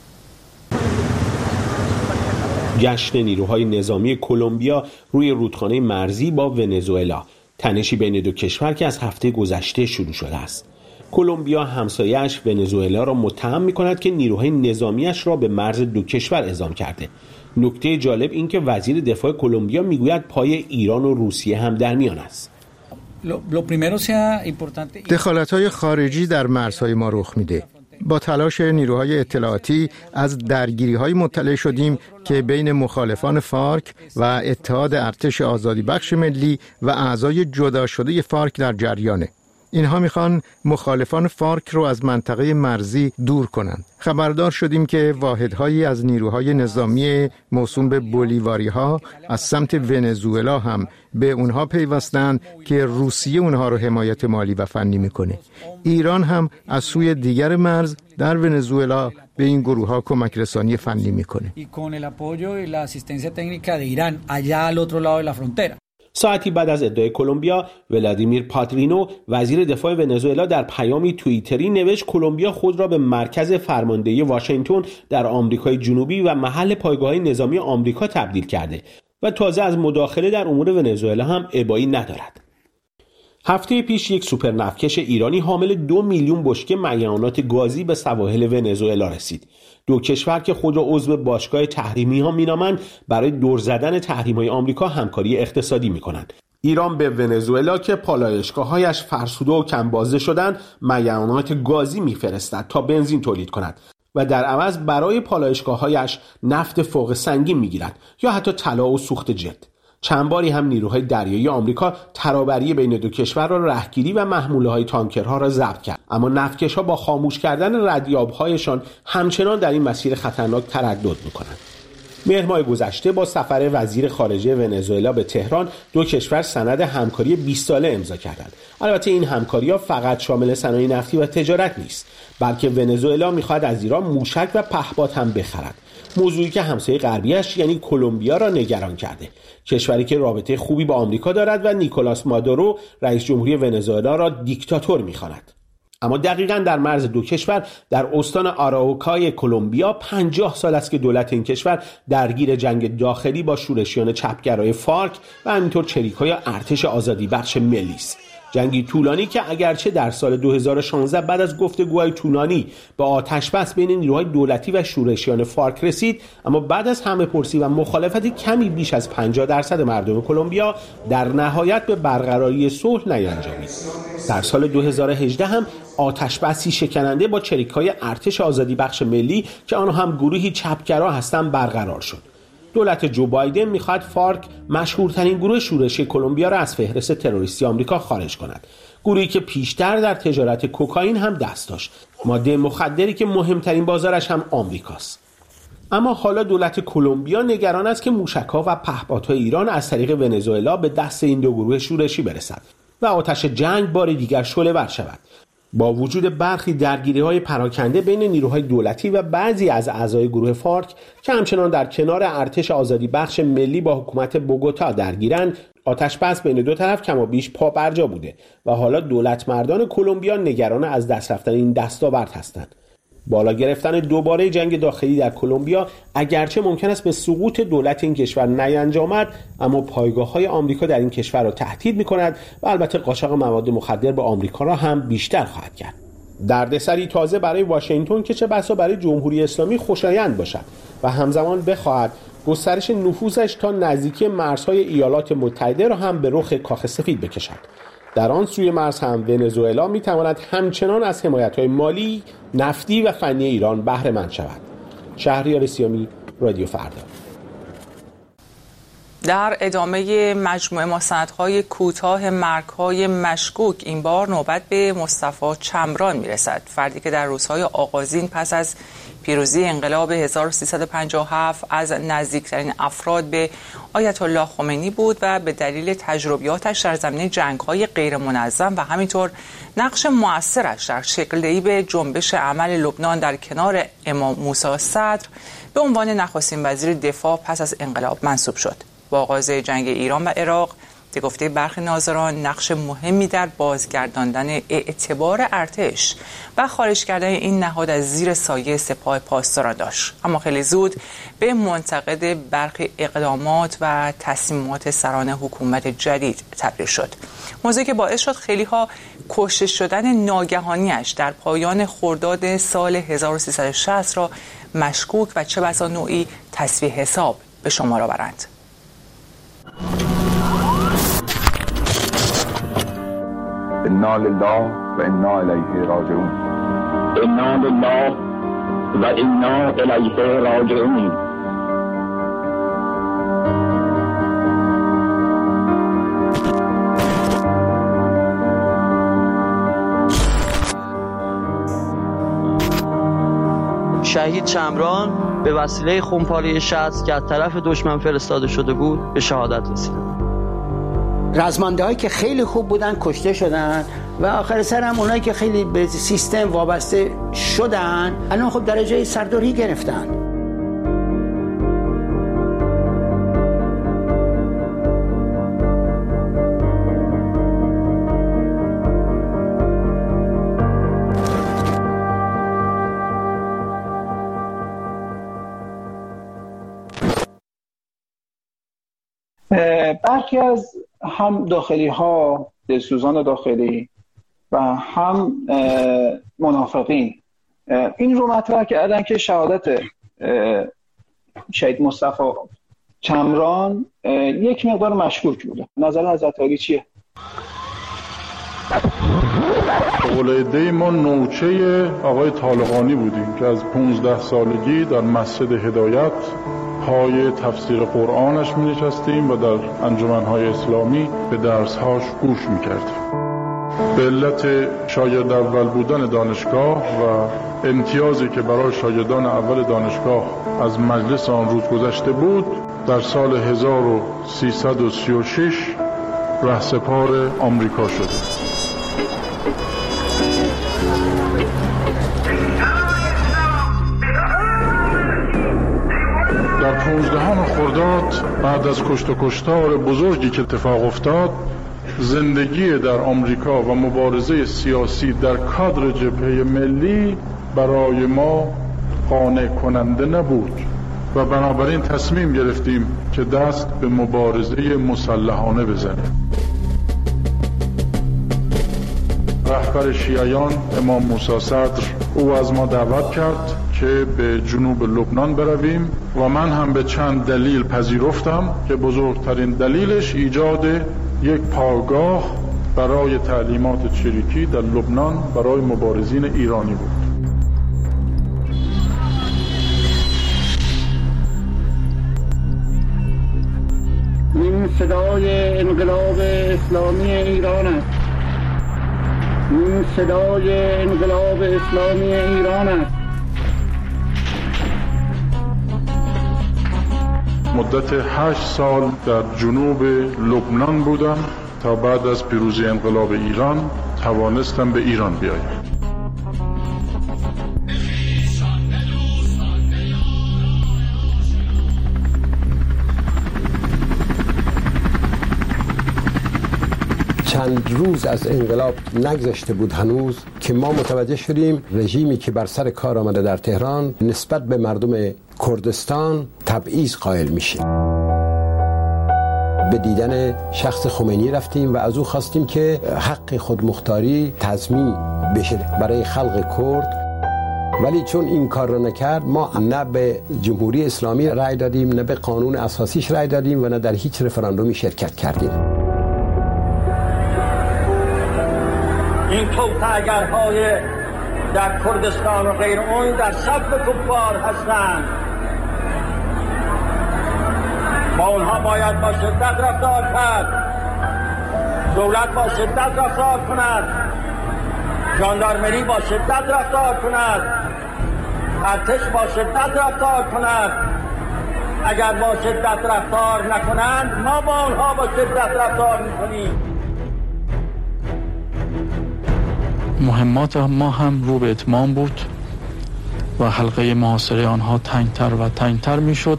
جشن نیروهای نظامی کلمبیا روی رودخانه مرزی با ونزوئلا، تنشی بین دو کشور که از هفته گذشته شروع شده است. کلمبیا همسایه‌اش ونزوئلا را متهم می‌کند که نیروهای نظامیش را به مرز دو کشور اعزام کرده. نکته جالب این که وزیر دفاع کلمبیا میگوید پای ایران و روسیه هم در میان است. دخالت‌های خارجی در مرزهای ما رخ میده. با تلاش نیروهای اطلاعاتی از درگیری‌های مطلع شدیم که بین مخالفان فارک و اتحاد ارتش آزادی بخش ملی و اعضای جدا شده فارک در جریانه. اینها میخوان مخالفان فارک رو از منطقه مرزی دور کنند. خبردار شدیم که واحدهایی از نیروهای نظامی موسوم به بولیواری ها از سمت ونزوئلا هم به اونها پیوستند که روسیه اونها رو حمایت مالی و فنی میکنه. ایران هم از سوی دیگر مرز در ونزوئلا به این گروه ها کمک رسانی فنی میکنه. ساعتی بعد از ادعای کلمبیا، ولادیمیر پاترینو وزیر دفاع ونزوئلا در پیامی توییتری نوشت کلمبیا خود را به مرکز فرماندهی واشنگتن در آمریکای جنوبی و محل پایگاه‌های نظامی آمریکا تبدیل کرده و تازه از مداخله در امور ونزوئلا هم ابایی ندارد. هفته پیش یک سوپر نفتکش ایرانی حامل 2 میلیون بشکه معیانات گازی به سواحل ونزوئلا رسید. دو کشور که خود را عضو باشگاه تحریمی ها مینامند برای دور زدن تحریم های آمریکا همکاری اقتصادی میکنند. ایران به ونزوئلا که پالایشگاه‌هایش فرسوده و کم بازده شدند معیانات گازی میفرستد تا بنزین تولید کند و در عوض برای پالایشگاه‌هایش نفت فوق سنگین میگیرد یا حتی طلا و سوخت جلد. چند باری هم نیروهای دریایی آمریکا ترابری بین دو کشور را رهگیری و محموله‌های تانکرها را ضبط کرد، اما نفتکش‌ها با خاموش کردن ردیاب‌هایشان همچنان در این مسیر خطرناک تردد می‌کنند. مهر ماه گذشته با سفر وزیر خارجه ونزوئلا به تهران دو کشور سند همکاری 20 ساله امضا کردند. البته این همکاری‌ها فقط شامل صنایع نفتی و تجارت نیست، بلکه ونزوئلا می‌خواهد از ایران موشک و پهپاد هم بخرد. موضوعی که همسایه غربیش یعنی کلمبیا را نگران کرده. کشوری که رابطه خوبی با آمریکا دارد و نیکولاس مادورو رئیس جمهوری ونزوئلا را دیکتاتور می‌خواند. اما دقیقاً در مرز دو کشور در استان آراوکای کلمبیا 50 سال است که دولت این کشور درگیر جنگ داخلی با شورشیان چپگرای فارک و همینطور چریک‌های ارتش آزادی بخش ملی است. جنگی طولانی که اگرچه در سال 2016 بعد از گفتگوهای طولانی به آتش‌بس بین نیروهای دولتی و شورشیان فارک رسید، اما بعد از همه‌پرسی و مخالفت کمی بیش از 50% مردم کلمبیا در نهایت به برقراری صلح نینجامید. در سال 2018 هم آتش‌بسی شکننده با چریک‌های ارتش آزادی بخش ملی که آنها هم گروهی چپگرا هستند برقرار شد. دولت جو بایدن می‌خواهد فارک مشهورترین گروه شورشی کلمبیا را از فهرست تروریستی آمریکا خارج کند. گروهی که پیشتر در تجارت کوکائین هم دست داشت، ماده مخدری که مهمترین بازارش هم آمریکاست. اما حالا دولت کلمبیا نگران است که موشک‌ها و پهپادهای ایران از طریق ونزوئلا به دست این دو گروه شورشی برسد و آتش جنگ بار دیگر شعله‌ور شود. با وجود برخی درگیری‌های پراکنده بین نیروهای دولتی و بعضی از اعضای گروه فارک که همچنان در کنار ارتش آزادی بخش ملی با حکومت بوگوتا درگیرند، آتش‌بس بین دو طرف کم و بیش پابرجا بوده و حالا دولت مردان کلمبیا نگران از دست رفتن این دستاورد هستند. بالا گرفتن دوباره جنگ داخلی در کلمبیا اگرچه ممکن است به سقوط دولت این کشور نینجامد، اما پایگاه‌های آمریکا در این کشور را تهدید می‌کند و البته قاچاق مواد مخدر به آمریکا را هم بیشتر خواهد کرد. دردسری تازه برای واشنگتن که چه بسا برای جمهوری اسلامی خوشایند باشد و همزمان بخواهد گسترش نفوذش تا نزدیکی مرزهای ایالات متحده را هم به رخ کاخ سفید بکشد. در آن سوی مرز هم ونزوئلا می‌تواند همچنان از حمایت‌های مالی، نفتی و فنی ایران بهره مند شود. شهریار سیامی، رادیو فردا. در ادامه مجموعه مستندهای کوتاه مرگ‌های مشکوک، این بار نوبت به مصطفی چمران میرسد، فردی که در روزهای آغازین پس از پیروزی انقلاب 1357 از نزدیکترین افراد به آیت الله خمینی بود و به دلیل تجربیاتش در زمینه جنگ‌های غیر منظم و همینطور نقش مؤثرش در شکل‌دهی به جنبش عمل لبنان در کنار امام موسی صدر به عنوان نخستین وزیر دفاع پس از انقلاب منصوب شد. با آغاز جنگ ایران و عراق، به گفته برخی ناظران، نقش مهمی در بازگرداندن اعتبار ارتش و خارج کردن این نهاد از زیر سایه سپاه پاسداران داشت، اما خیلی زود به منتقد برخی اقدامات و تصمیمات سران حکومت جدید تبدیل شد. موضوعی که باعث شد خیلی ها کشته شدن ناگهانیش در پایان خرداد سال 1360 را مشکوک و چه بسا نوعی تسویه حساب به شمار آورند. انا لله و انا الیه راجعون. انا لله و انا الیه راجعون. شهید چمران به وسیله خونپاره 60 که از طرف دشمن فرستاده شده بود به شهادت رسید. رزمنده‌هایی که خیلی خوب بودن کشته شدن و آخر سر هم اونایی که خیلی به سیستم وابسته شدن الان خب درجه سرداری گرفتن. برخی از هم داخلی ها، دلسوزان داخلی و هم منافقین این رو مطرح کردن که شهادت شهید مصطفی چمران یک مقدار مشکوک بوده. نظر حضرت عالی چیه؟ قول عده ما نوچه آقای طالقانی بودیم که از 15 سالگی در مسجد هدایت پای تفسیر قرآنش می نشستیم و در انجمنهای اسلامی به درسهاش گوش می کردیم. به علت شاگرد اول بودن دانشگاه و امتیازی که برای شاگردان اول دانشگاه از مجلس آن روز گذشته بود، در سال 1336 رهسپار آمریکا شده. در 15 خرداد بعد از کشت و کشتار بزرگی که اتفاق افتاد، زندگی در آمریکا و مبارزه سیاسی در کادر جبهه ملی برای ما قانع کننده نبود و بنابراین تصمیم گرفتیم که دست به مبارزه مسلحانه بزنیم. رهبر شیعیان امام موسی صدر او از ما دعوت کرد که به جنوب لبنان برویم و من هم به چند دلیل پذیرفتم که بزرگترین دلیلش ایجاد یک پایگاه برای تعلیمات چریکی در لبنان برای مبارزین ایرانی بود. این صدای انقلاب اسلامی ایران است. این صدای انقلاب اسلامی ایران است. مدت 8 سال در جنوب لبنان بودم تا بعد از پیروزی انقلاب ایران توانستم به ایران بیایم. چند روز از انقلاب نگذشته بود هنوز که ما متوجه شدیم رژیمی که بر سر کار آمده در تهران نسبت به مردم کردستان تبعیض قائل میشه. به دیدن شخص خمینی رفتیم و از او خواستیم که حق خودمختاری تضمین بشه برای خلق کرد، ولی چون این کار را نکرد ما نه به جمهوری اسلامی رأی دادیم، نه به قانون اساسیش رأی دادیم و نه در هیچ رفراندومی شرکت کردیم. این توطئه‌گرهای در کردستان و غیر اون در صف کفار هستند. با اونها باید با شدت رفتار کرد. دولت با شدت رفتار کند. ژاندارمری با شدت رفتار کند. ارتش با شدت رفتار کند. اگر با شدت رفتار نکنند ما با اونها با شدت رفتار میکنیم. مهمات ما هم رو به اتمام بود و حلقه محاصره آنها تنگتر و تنگتر میشد.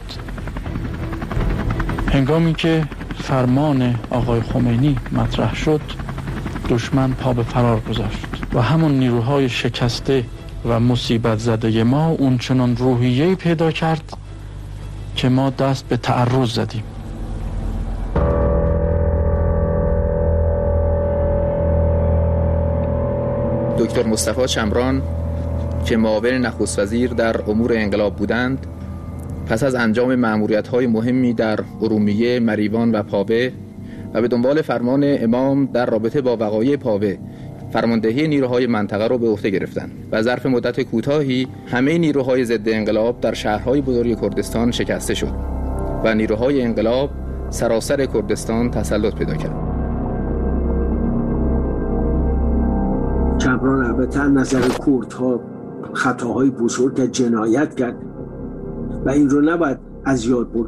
هنگامی که فرمان آقای خمینی مطرح شد، دشمن پا به فرار گذاشت و همون نیروهای شکسته و مصیبت زده ما اون چنان روحیه‌ای پیدا کرد که ما دست به تعرض زدیم. دکتر مصطفی چمران که معاون نخست وزیر در امور انقلاب بودند، پس از انجام مأموریت‌های مهمی در ارومیه، مریوان و پاوه و به دنبال فرمان امام در رابطه با وقایع پاوه، فرماندهی نیروهای منطقه را به عهده گرفتند و ظرف مدت کوتاهی همه نیروهای ضد انقلاب در شهرهای بزرگ کردستان شکسته شد و نیروهای انقلاب سراسر کردستان تسلط پیدا کرد. چمران البته نظر کردها خطاهای بزرگ جنایت کرد و این رو نباید از یاد برد.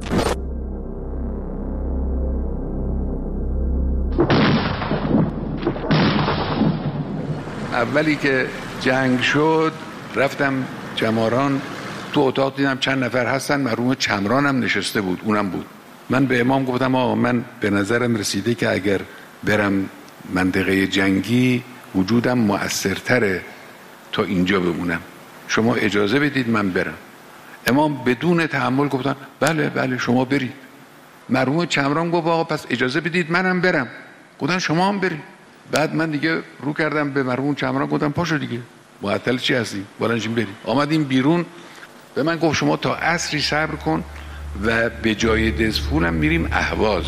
اولی که جنگ شد رفتم جماران، تو اتاق دیدم چند نفر هستن، مرحوم چمران هم نشسته بود، اونم بود. من به امام گفتم آقا من به نظرم رسیده که اگر برم منطقه جنگی وجودم مؤثرتره تا اینجا بمونم، شما اجازه بدید من برم. امام بدون تحمل گفتن بله بله شما برید. مرحوم چمران گفت آقا پس اجازه بدید منم برم. گفتن شما هم برید. بعد من دیگه رو کردم به مرحوم چمران گفتم پاشو دیگه، معطل چی هستی؟ بلنشین بریم. آمدیم بیرون، به من گفت شما تا عصری صبر کن و به جای دزفولم میریم اهواز.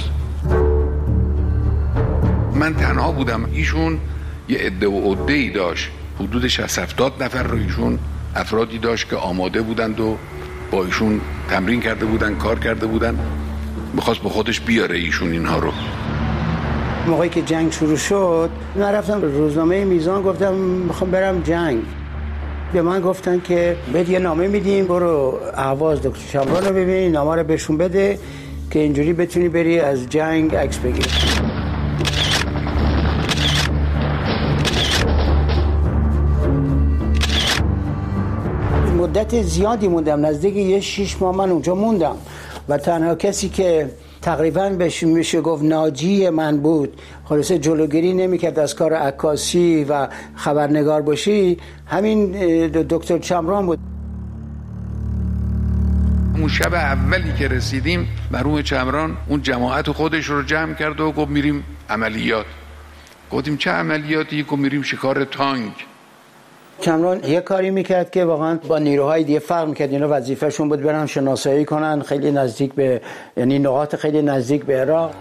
من تنها بودم، ایشون یه عده و عده‌ای داشت، حدود 60-70 نفر رو ایشون افرادی داشت که آماده بودند و با ایشون تمرین کرده بودن، کار کرده بودن، میخواست با خودش بیاره ایشون اینها رو. موقعی که جنگ شروع شد من رفتم روزنامه میزان، گفتم میخوام برم جنگ. به من گفتن که بهت یه نامه میدیم، برو اهواز دکتر چمران رو ببین، نامه رو بهشون بده که اینجوری بتونی بری از جنگ عکس بگیری. مدت زیادی موندم، نزدیک 6 ماه من اونجا موندم و تنها کسی که تقریبا بهش میشه گفت ناجی من بود، خلاصه جلوگیری نمیکرد از کار عکاسی و خبرنگار باشی، همین دکتر چمران بود. اون شب اولی که رسیدیم مرحوم چمران اون جماعت خودش رو جمع کرد و گفت میریم عملیات. گفتیم چه عملیاتی؟ گفت میریم شکار تانک. چمران یه کاری میکرد که واقعا با نیروهای دیگه فرق میکرد. اینا وظیفه‌شون بود برن شناسایی کنن خیلی نزدیک به، یعنی نقاط خیلی نزدیک به عراق.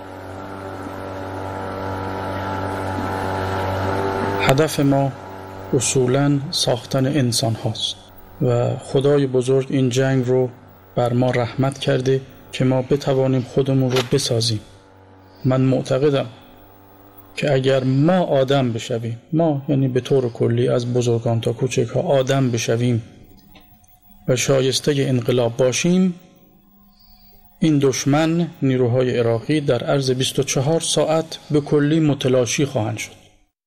هدف ما اصولاً ساختن انسان هاست و خدای بزرگ این جنگ رو بر ما رحمت کرده که ما بتوانیم خودمون رو بسازیم. من معتقدم که اگر ما آدم بشویم، ما یعنی به طور کلی از بزرگان تا کوچک ها آدم بشویم و شایسته انقلاب باشیم، این دشمن نیروهای عراقی در عرض 24 ساعت به کلی متلاشی خواهند شد.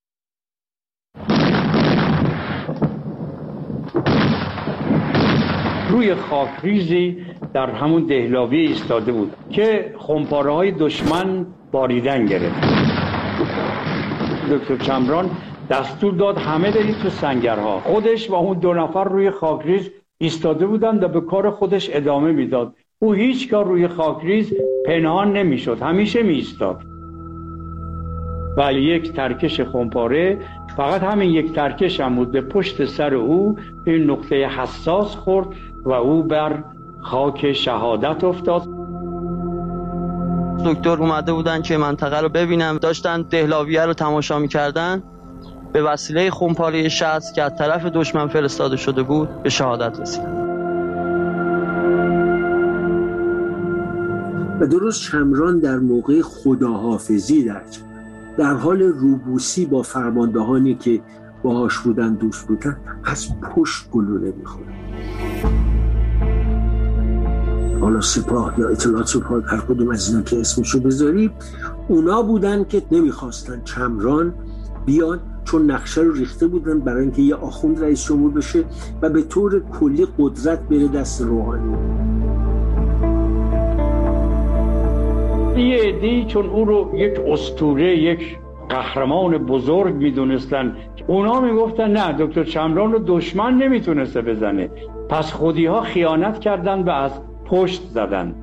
روی خاکریزی در همون دهلاوی ایستاده بود که خمپاره‌های دشمن باریدن گرفت. دکتر چمران دستور داد همه برید تو سنگرها. خودش و اون 2 نفر روی خاکریز ایستاده بودند و به کار خودش ادامه میداد. او هیچگاه روی خاکریز پنهان نمیشد، همیشه می ایستاد. ولی یک ترکش خمپاره، فقط همین یک ترکش هم بود، به پشت سر او این نقطه حساس خورد و او بر خاک شهادت افتاد. دکتر اومده بودن که منطقه رو ببینن، داشتن دهلاویه رو تماشا می‌کردن، به وسیله خمپاره 60 که از طرف دشمن فرستاده شده بود به شهادت رسیدن. و درست چمران در موقع خداحافظی در حال روبوسی با فرماندهانی که باهاش بودن دوست بودن، از پشت گلوله می‌خوره. حالا سپاه یا اطلاعات سپاه، هر کدوم از اینا که اسمشو بذاری، اونا بودن که نمیخواستن چمران بیاد، چون نقشه رو ریخته بودن برای اینکه یه آخوند رئیس جمهور بشه و به طور کلی قدرت بره دست روحانی. یه عده‌ای چون او رو یک اسطوره، یک قهرمان بزرگ میدونستن، اونا میگفتن نه، دکتر چمران رو دشمن نمیتونسته بزنه، پس خودی ها خیانت کردن و از پشت زدن.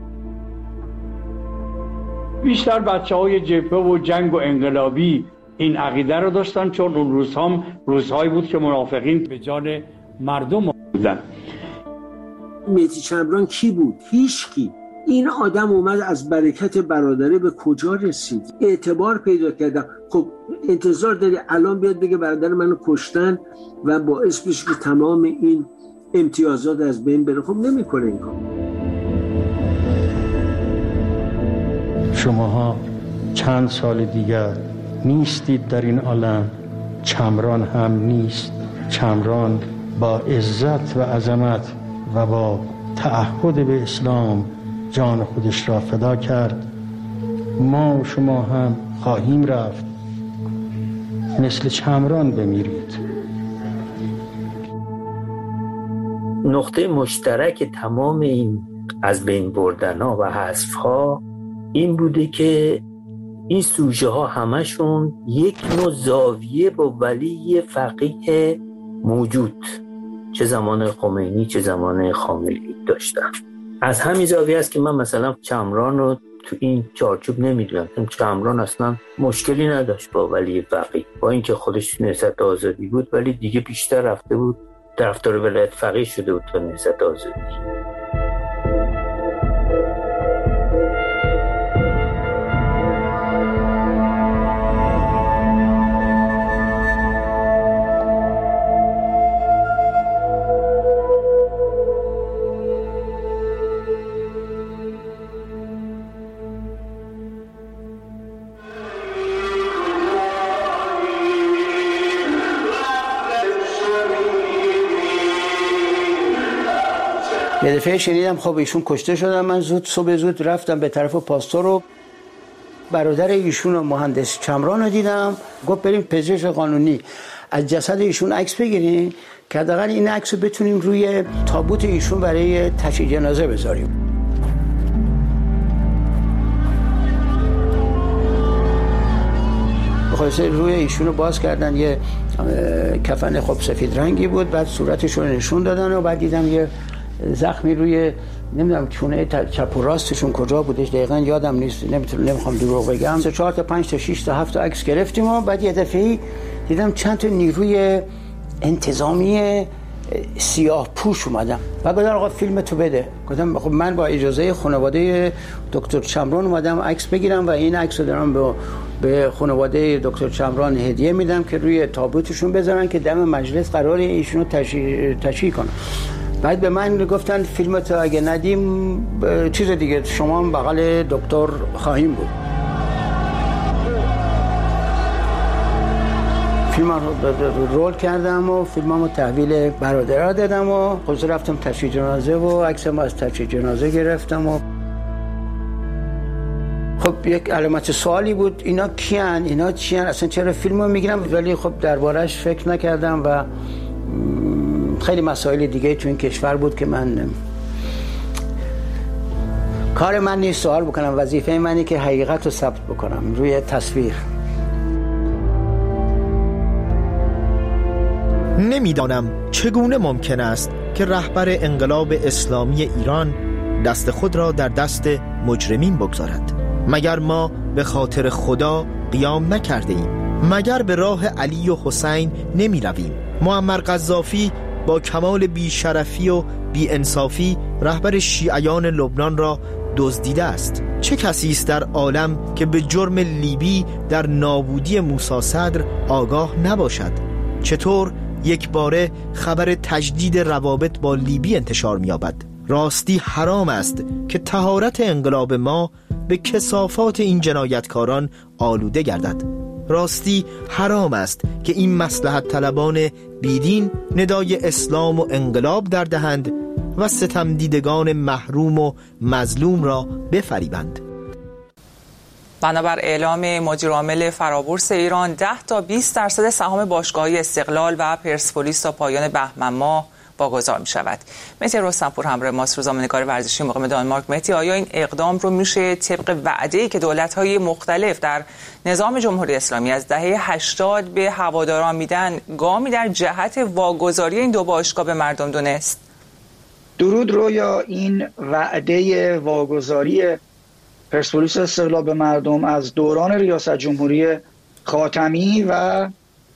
بیشتر بچه های جبهه و جنگ و انقلابی این عقیده رو داشتن، چون اون روزهایی بود که منافقین به جان مردم بودن. مهدی چمران کی بود؟ هیچکی. این آدم اومد از برکت برادره به کجا رسید؟ اعتبار پیدا کردم. خب انتظار داری الان بیاد بگه برادر منو کشتن و باعث بشه که تمام این امتیازات از بین بره؟ خب نمیکنه این کار. شماها چند سال دیگر نیستید در این عالم، چمران هم نیست. چمران با عزت و عظمت و با تعهد به اسلام جان خودش را فدا کرد. ما و شما هم خواهیم رفت، مثل چمران بمیرید. نقطه مشترک تمام این از بین بردن‌ها و حذف‌ها این بوده که این سوژه ها همشون یک نوع زاویه با ولی فقیه موجود، چه زمان خمینی چه زمان خامنه‌ای داشتن. از همین زاویه است که من مثلا چمران رو تو این چارچوب نمیدونم. چمران اصلا مشکلی نداشت با ولی فقیه، با اینکه خودش نهضت آزادی بود ولی دیگه بیشتر رفته بود طرفدار ولایت فقیه شده بود تا نهضت آزادی. یه دفعه شنیدم خب ایشون کشته شدن. من صبح زود رفتم به طرف پاستور و برادر ایشون و مهندس چمران رو دیدم. گفت بریم پزشک قانونی از جسد ایشون عکس بگیریم که حداقل این عکس رو بتونیم روی تابوت ایشون برای تشییع جنازه بذاریم. خلاصه روی ایشون رو باز کردن، یه کفن خب سفید رنگی بود، بعد صورتشون رو نشون دادن و بعد دیدم یه زخمی روی نمیدونم چونه چپ و راستشون کجا بودش دقیقاً یادم نیست، نمیخوام دروغ بگم. 3 4 تا 5 تا 6 تا 7 تا عکس گرفتیم و بعد یه دفعه دیدم چند تا نیروی انتظامی سیاه پوش اومدم و گفتم آقا فیلم تو بده. گفتم خب من با اجازه خانواده دکتر چمران اومدم عکس بگیرم و این عکس رو دارم به خانواده دکتر چمران هدیه میدم که روی تابوتشون بذارن که دم مجلس قراره ایشونو تشییع کنن. بعد به من گفتن فیلم تو اگه ندیم چیز دیگه شما هم بغل دکتر خواهیم بود. فیلم رو رول کردم و فیلممو تحویل برادرها دادم و خود رفتم تشییع جنازه و عکسمو از تشییع جنازه گرفتم و خب یک علامت سوالی بود اینا کیان، اینا چیان، اصلا چرا فیلمو میگیرم، ولی خب دربارش فکر نکردم و خیلی مسائل دیگه تو این کشور بود که من کار من نیست سوال بکنم، وظیفه منی که حقیقت رو ثبت بکنم روی تصویر. نمیدانم چگونه ممکن است که رهبر انقلاب اسلامی ایران دست خود را در دست مجرمین بگذارد. مگر ما به خاطر خدا قیام نکرده ایم؟ مگر به راه علی و حسین نمی رویم؟ معمر قذافی با کمال بیشرفی و بی‌انصافی رهبر شیعیان لبنان را دزدیده است. چه کسی است در عالم که به جرم لیبی در نابودی موسی صدر آگاه نباشد؟ چطور یک باره خبر تجدید روابط با لیبی انتشار می‌یابد؟ راستی حرام است که طهارت انقلاب ما به کثافات این جنایتکاران آلوده گردد. راستی حرام است که این مصلحت طلبان بیدین ندای اسلام و انقلاب در دهند و ستم دیدگان محروم و مظلوم را بفریبند. بنابر اعلام مدیرعامل فرابورس ایران 10 تا 20% سهام باشگاه‌های استقلال و پرسپولیس تا پایان بهمن ماه واگذار می شود. مهدی رستمپور همراه ماست، روزنامه‌نگار ورزشی مقیم دانمارک. مهدی، آیا این اقدام رو میشه طبق وعده‌ای که دولت‌های مختلف در نظام جمهوری اسلامی از دهه 80 به هواداران میدن گامی در جهت واگذاری این دو باشگاه به مردم دونست؟ درود رویا. این وعده واگذاری پرسپولیس استقلال به مردم از دوران ریاست جمهوری خاتمی و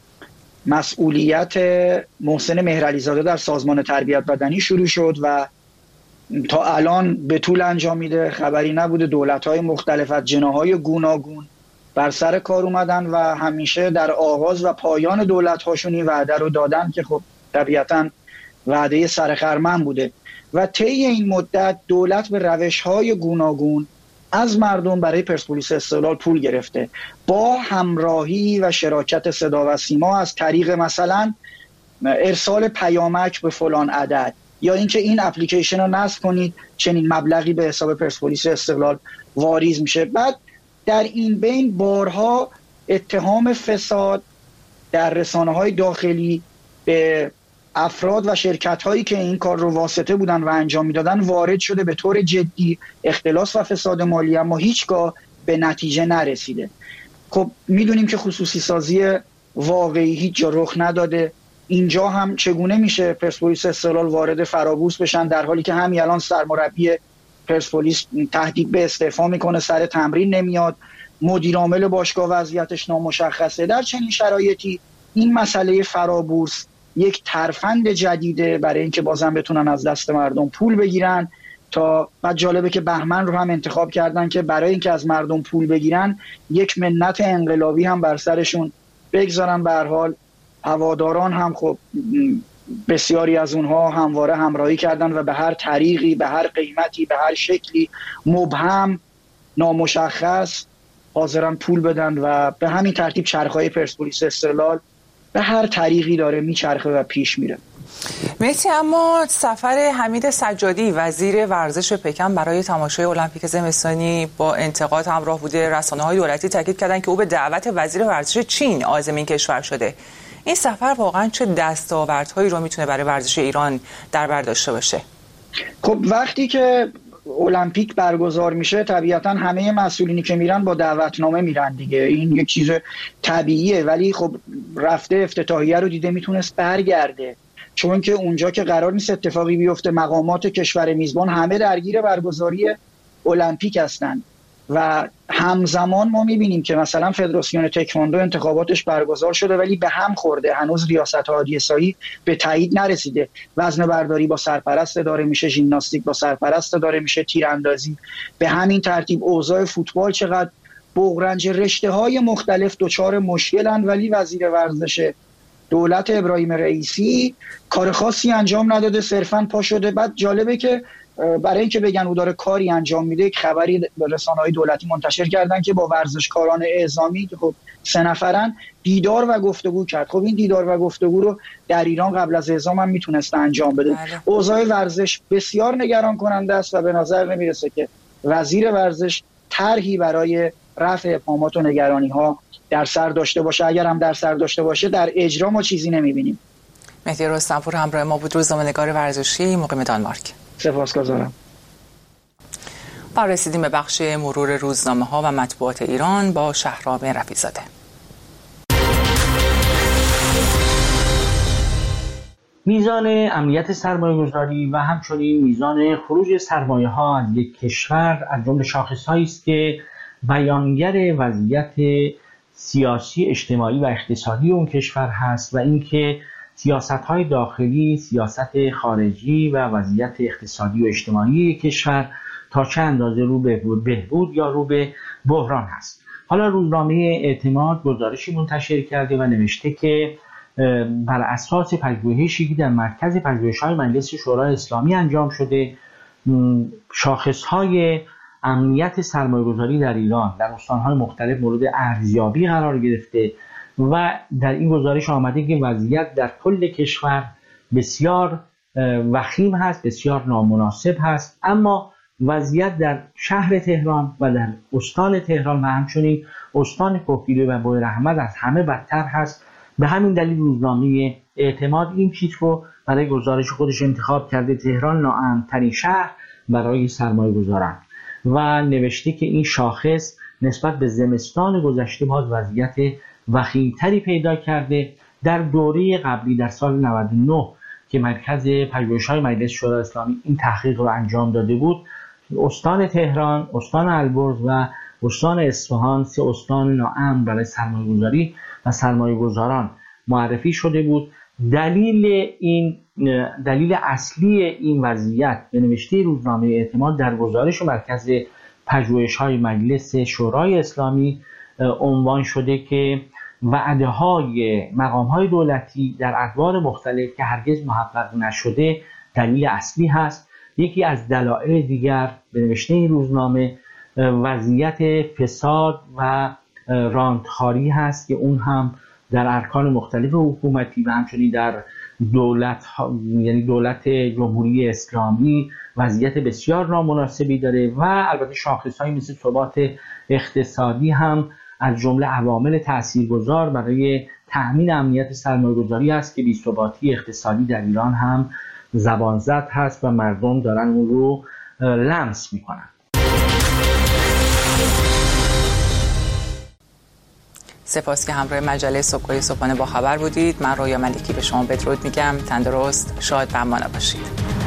مسئولیت محسن مهرعلیزاده در سازمان تربیت بدنی شروع شد و تا الان به طول انجام میده. خبری نبوده. دولت‌های مختلف از جناح‌های گوناگون بر سر کار اومدن و همیشه در آغاز و پایان دولت‌هاشون این وعده رو دادن که خب طبیعتاً وعده سرخرمن بوده و طی این مدت دولت به روش‌های گوناگون از مردم برای پرسپولیس استقلال پول گرفته با همراهی و شراکت صدا و سیما از طریق مثلا ارسال پیامک به فلان عدد یا اینکه این اپلیکیشن رو نصب کنید چنین مبلغی به حساب پرسپولیس استقلال واریز میشه. بعد در این بین بارها اتهام فساد در رسانه‌های داخلی به افراد و شرکت‌هایی که این کار رو واسطه بودن و انجام میدادن وارد شده به طور جدی، اختلاس و فساد مالی، اما هیچگاه به نتیجه نرسیده. خب میدونیم که خصوصی سازی واقعی هیچ جا رخ نداده. اینجا هم چگونه میشه پرسپولیس استقلال وارد فرابورس بشن در حالی که همین الان سرمربی پرسپولیس تهدید به استعفا میکنه، سر تمرین نمیاد، مدیر عامل باشگاه وضعیتش نامشخصه. در چنین شرایطی این مسئله فرابورس یک ترفند جدیده برای اینکه بازم بتونن از دست مردم پول بگیرن. تا بعد جالبه که بهمن رو هم انتخاب کردن که برای اینکه از مردم پول بگیرن یک منت انقلابی هم بر سرشون بگذارن. به هر حال هواداران هم خب بسیاری از اونها همواره همراهی کردن و به هر طریقی، به هر قیمتی، به هر شکلی مبهم، نامشخص حاضرن پول بدن و به همین ترتیب چرخهای پرسپولیس استقلال به هر طریقی داره میچرخه و پیش میره. مهدی، اما سفر حمید سجادی وزیر ورزش پکن برای تماشای المپیک زمستانی با انتقاد همراه بوده. رسانه‌های دولتی تاکید کردند که او به دعوت وزیر ورزش چین عازم این کشور شده. این سفر واقعا چه دستاوردهایی رو میتونه برای ورزش ایران در بر داشته باشه؟ خب وقتی که المپیک برگزار میشه طبیعتا همه مسئولینی که میرن با دعوتنامه میرن دیگه، این یک چیز طبیعیه، ولی خب رفته افتتاحیه رو دیده میتونست برگرده، چون که اونجا که قرار نیست اتفاقی بیفته، مقامات کشور میزبان همه درگیر برگزاری المپیک هستن و همزمان ما میبینیم که مثلا فدراسیون تکواندو انتخاباتش برگزار شده ولی به هم خورده، هنوز ریاست هادی سایی به تایید نرسیده. وزنه برداری با سرپرست اداره میشه، ژیمناستیک با سرپرست اداره میشه، تیراندازی به همین ترتیب. اوضاع فوتبال چقدر بغرنج، رشته‌های مختلف دچار مشکلند ولی وزیر ورزش دولت ابراهیم رئیسی کار خاصی انجام نداده، صرفاً پا شده. بعد جالبه که برای اینکه بگن او داره کاری انجام میده، یک خبری به رسانه‌های دولتی منتشر کردن که با ورزشکاران اعزامی که خب 3 نفرن دیدار و گفتگو کرد. خب این دیدار و گفتگو رو در ایران قبل از اعزام هم میتونسته انجام بده. اوضاع ورزش بسیار نگران کننده است و به نظر نمیرسه که وزیر ورزش طرحی برای رفع ابهامات و نگرانی‌ها در سر داشته باشه. اگر هم در سر داشته باشه در اجرا ما چیزی نمیبینیم. مهدی رستمپور همراه ما بود، روزنامه‌نگار ورزشی مقیم دانمارک. سپاسگزارم. و رسیدیم به بخش مرور روزنامه‌ها و مطبوعات ایران با شهرام رفیع‌زاده. میزان امنیت سرمایه‌گذاری و همچنین میزان خروج سرمایه‌ها از یک کشور از جمله شاخص‌هایی است که بیانگر وضعیت سیاسی، اجتماعی و اقتصادی اون کشور هست و اینکه سیاست‌های داخلی، سیاست خارجی و وضعیت اقتصادی و اجتماعی کشور تا چه اندازه رو به بهبود یا رو به بحران هست. حالا روزنامه اعتماد گزارشی منتشر کرده و نوشته که بر اساس پژوهشی که در مرکز پژوهش‌های مجلس شورای اسلامی انجام شده، شاخص‌های امنیت سرمایه‌گذاری در ایران در استان‌های مختلف مورد ارزیابی قرار گرفته و در این گزارش آمده که وضعیت در کل کشور بسیار وخیم هست، بسیار نامناسب هست، اما وضعیت در شهر تهران و در استان تهران و همچنین استان کهگیلویه و بویراحمد از همه بدتر هست. به همین دلیل روزنامه اعتماد این تیتر رو برای گزارش خودش انتخاب کرده: تهران ناامن‌ترین شهر برای سرمایه‌گذاران، و نوشته که این شاخص نسبت به زمستان گذشته باز وضعیت وخیم‌تری پیدا کرده. در دوره قبلی در سال 99 که مرکز پژوهش‌های مجلس شورای اسلامی این تحقیق رو انجام داده بود، استان تهران، استان البرز و استان اصفهان 3 استان ناامن برای سرمایه‌گذاری و سرمایه‌گذاران معرفی شده بود. دلیل اصلی این وضعیت به نوشته روزنامه اعتماد در گزارش مرکز پژوهش‌های مجلس شورای اسلامی عنوان شده که وعده‌های مقام‌های دولتی در ادوار مختلف که هرگز محقق نشده دلیل اصلی هست. یکی از دلایل دیگر به نوشته این روزنامه وضعیت فساد و رانتخواری هست که اون هم در ارکان مختلف حکومتی و همچنین در دولت جمهوری اسلامی وضعیت بسیار نامناسبی داره و البته شاخص‌هایی مثل ثبات اقتصادی هم از جمله عوامل تاثیرگذار برای تأمین امنیت سرمایه‌گذاری است که بی‌ثباتی اقتصادی در ایران هم زبان زد هست و مردم دارن اون رو لمس میکنن. سپاس که همراه مجله صبحگاهی صبحانه با خبر بودید. من رویا ملکی به شما بدرود میگم. تندرست، شاد و امان باشید.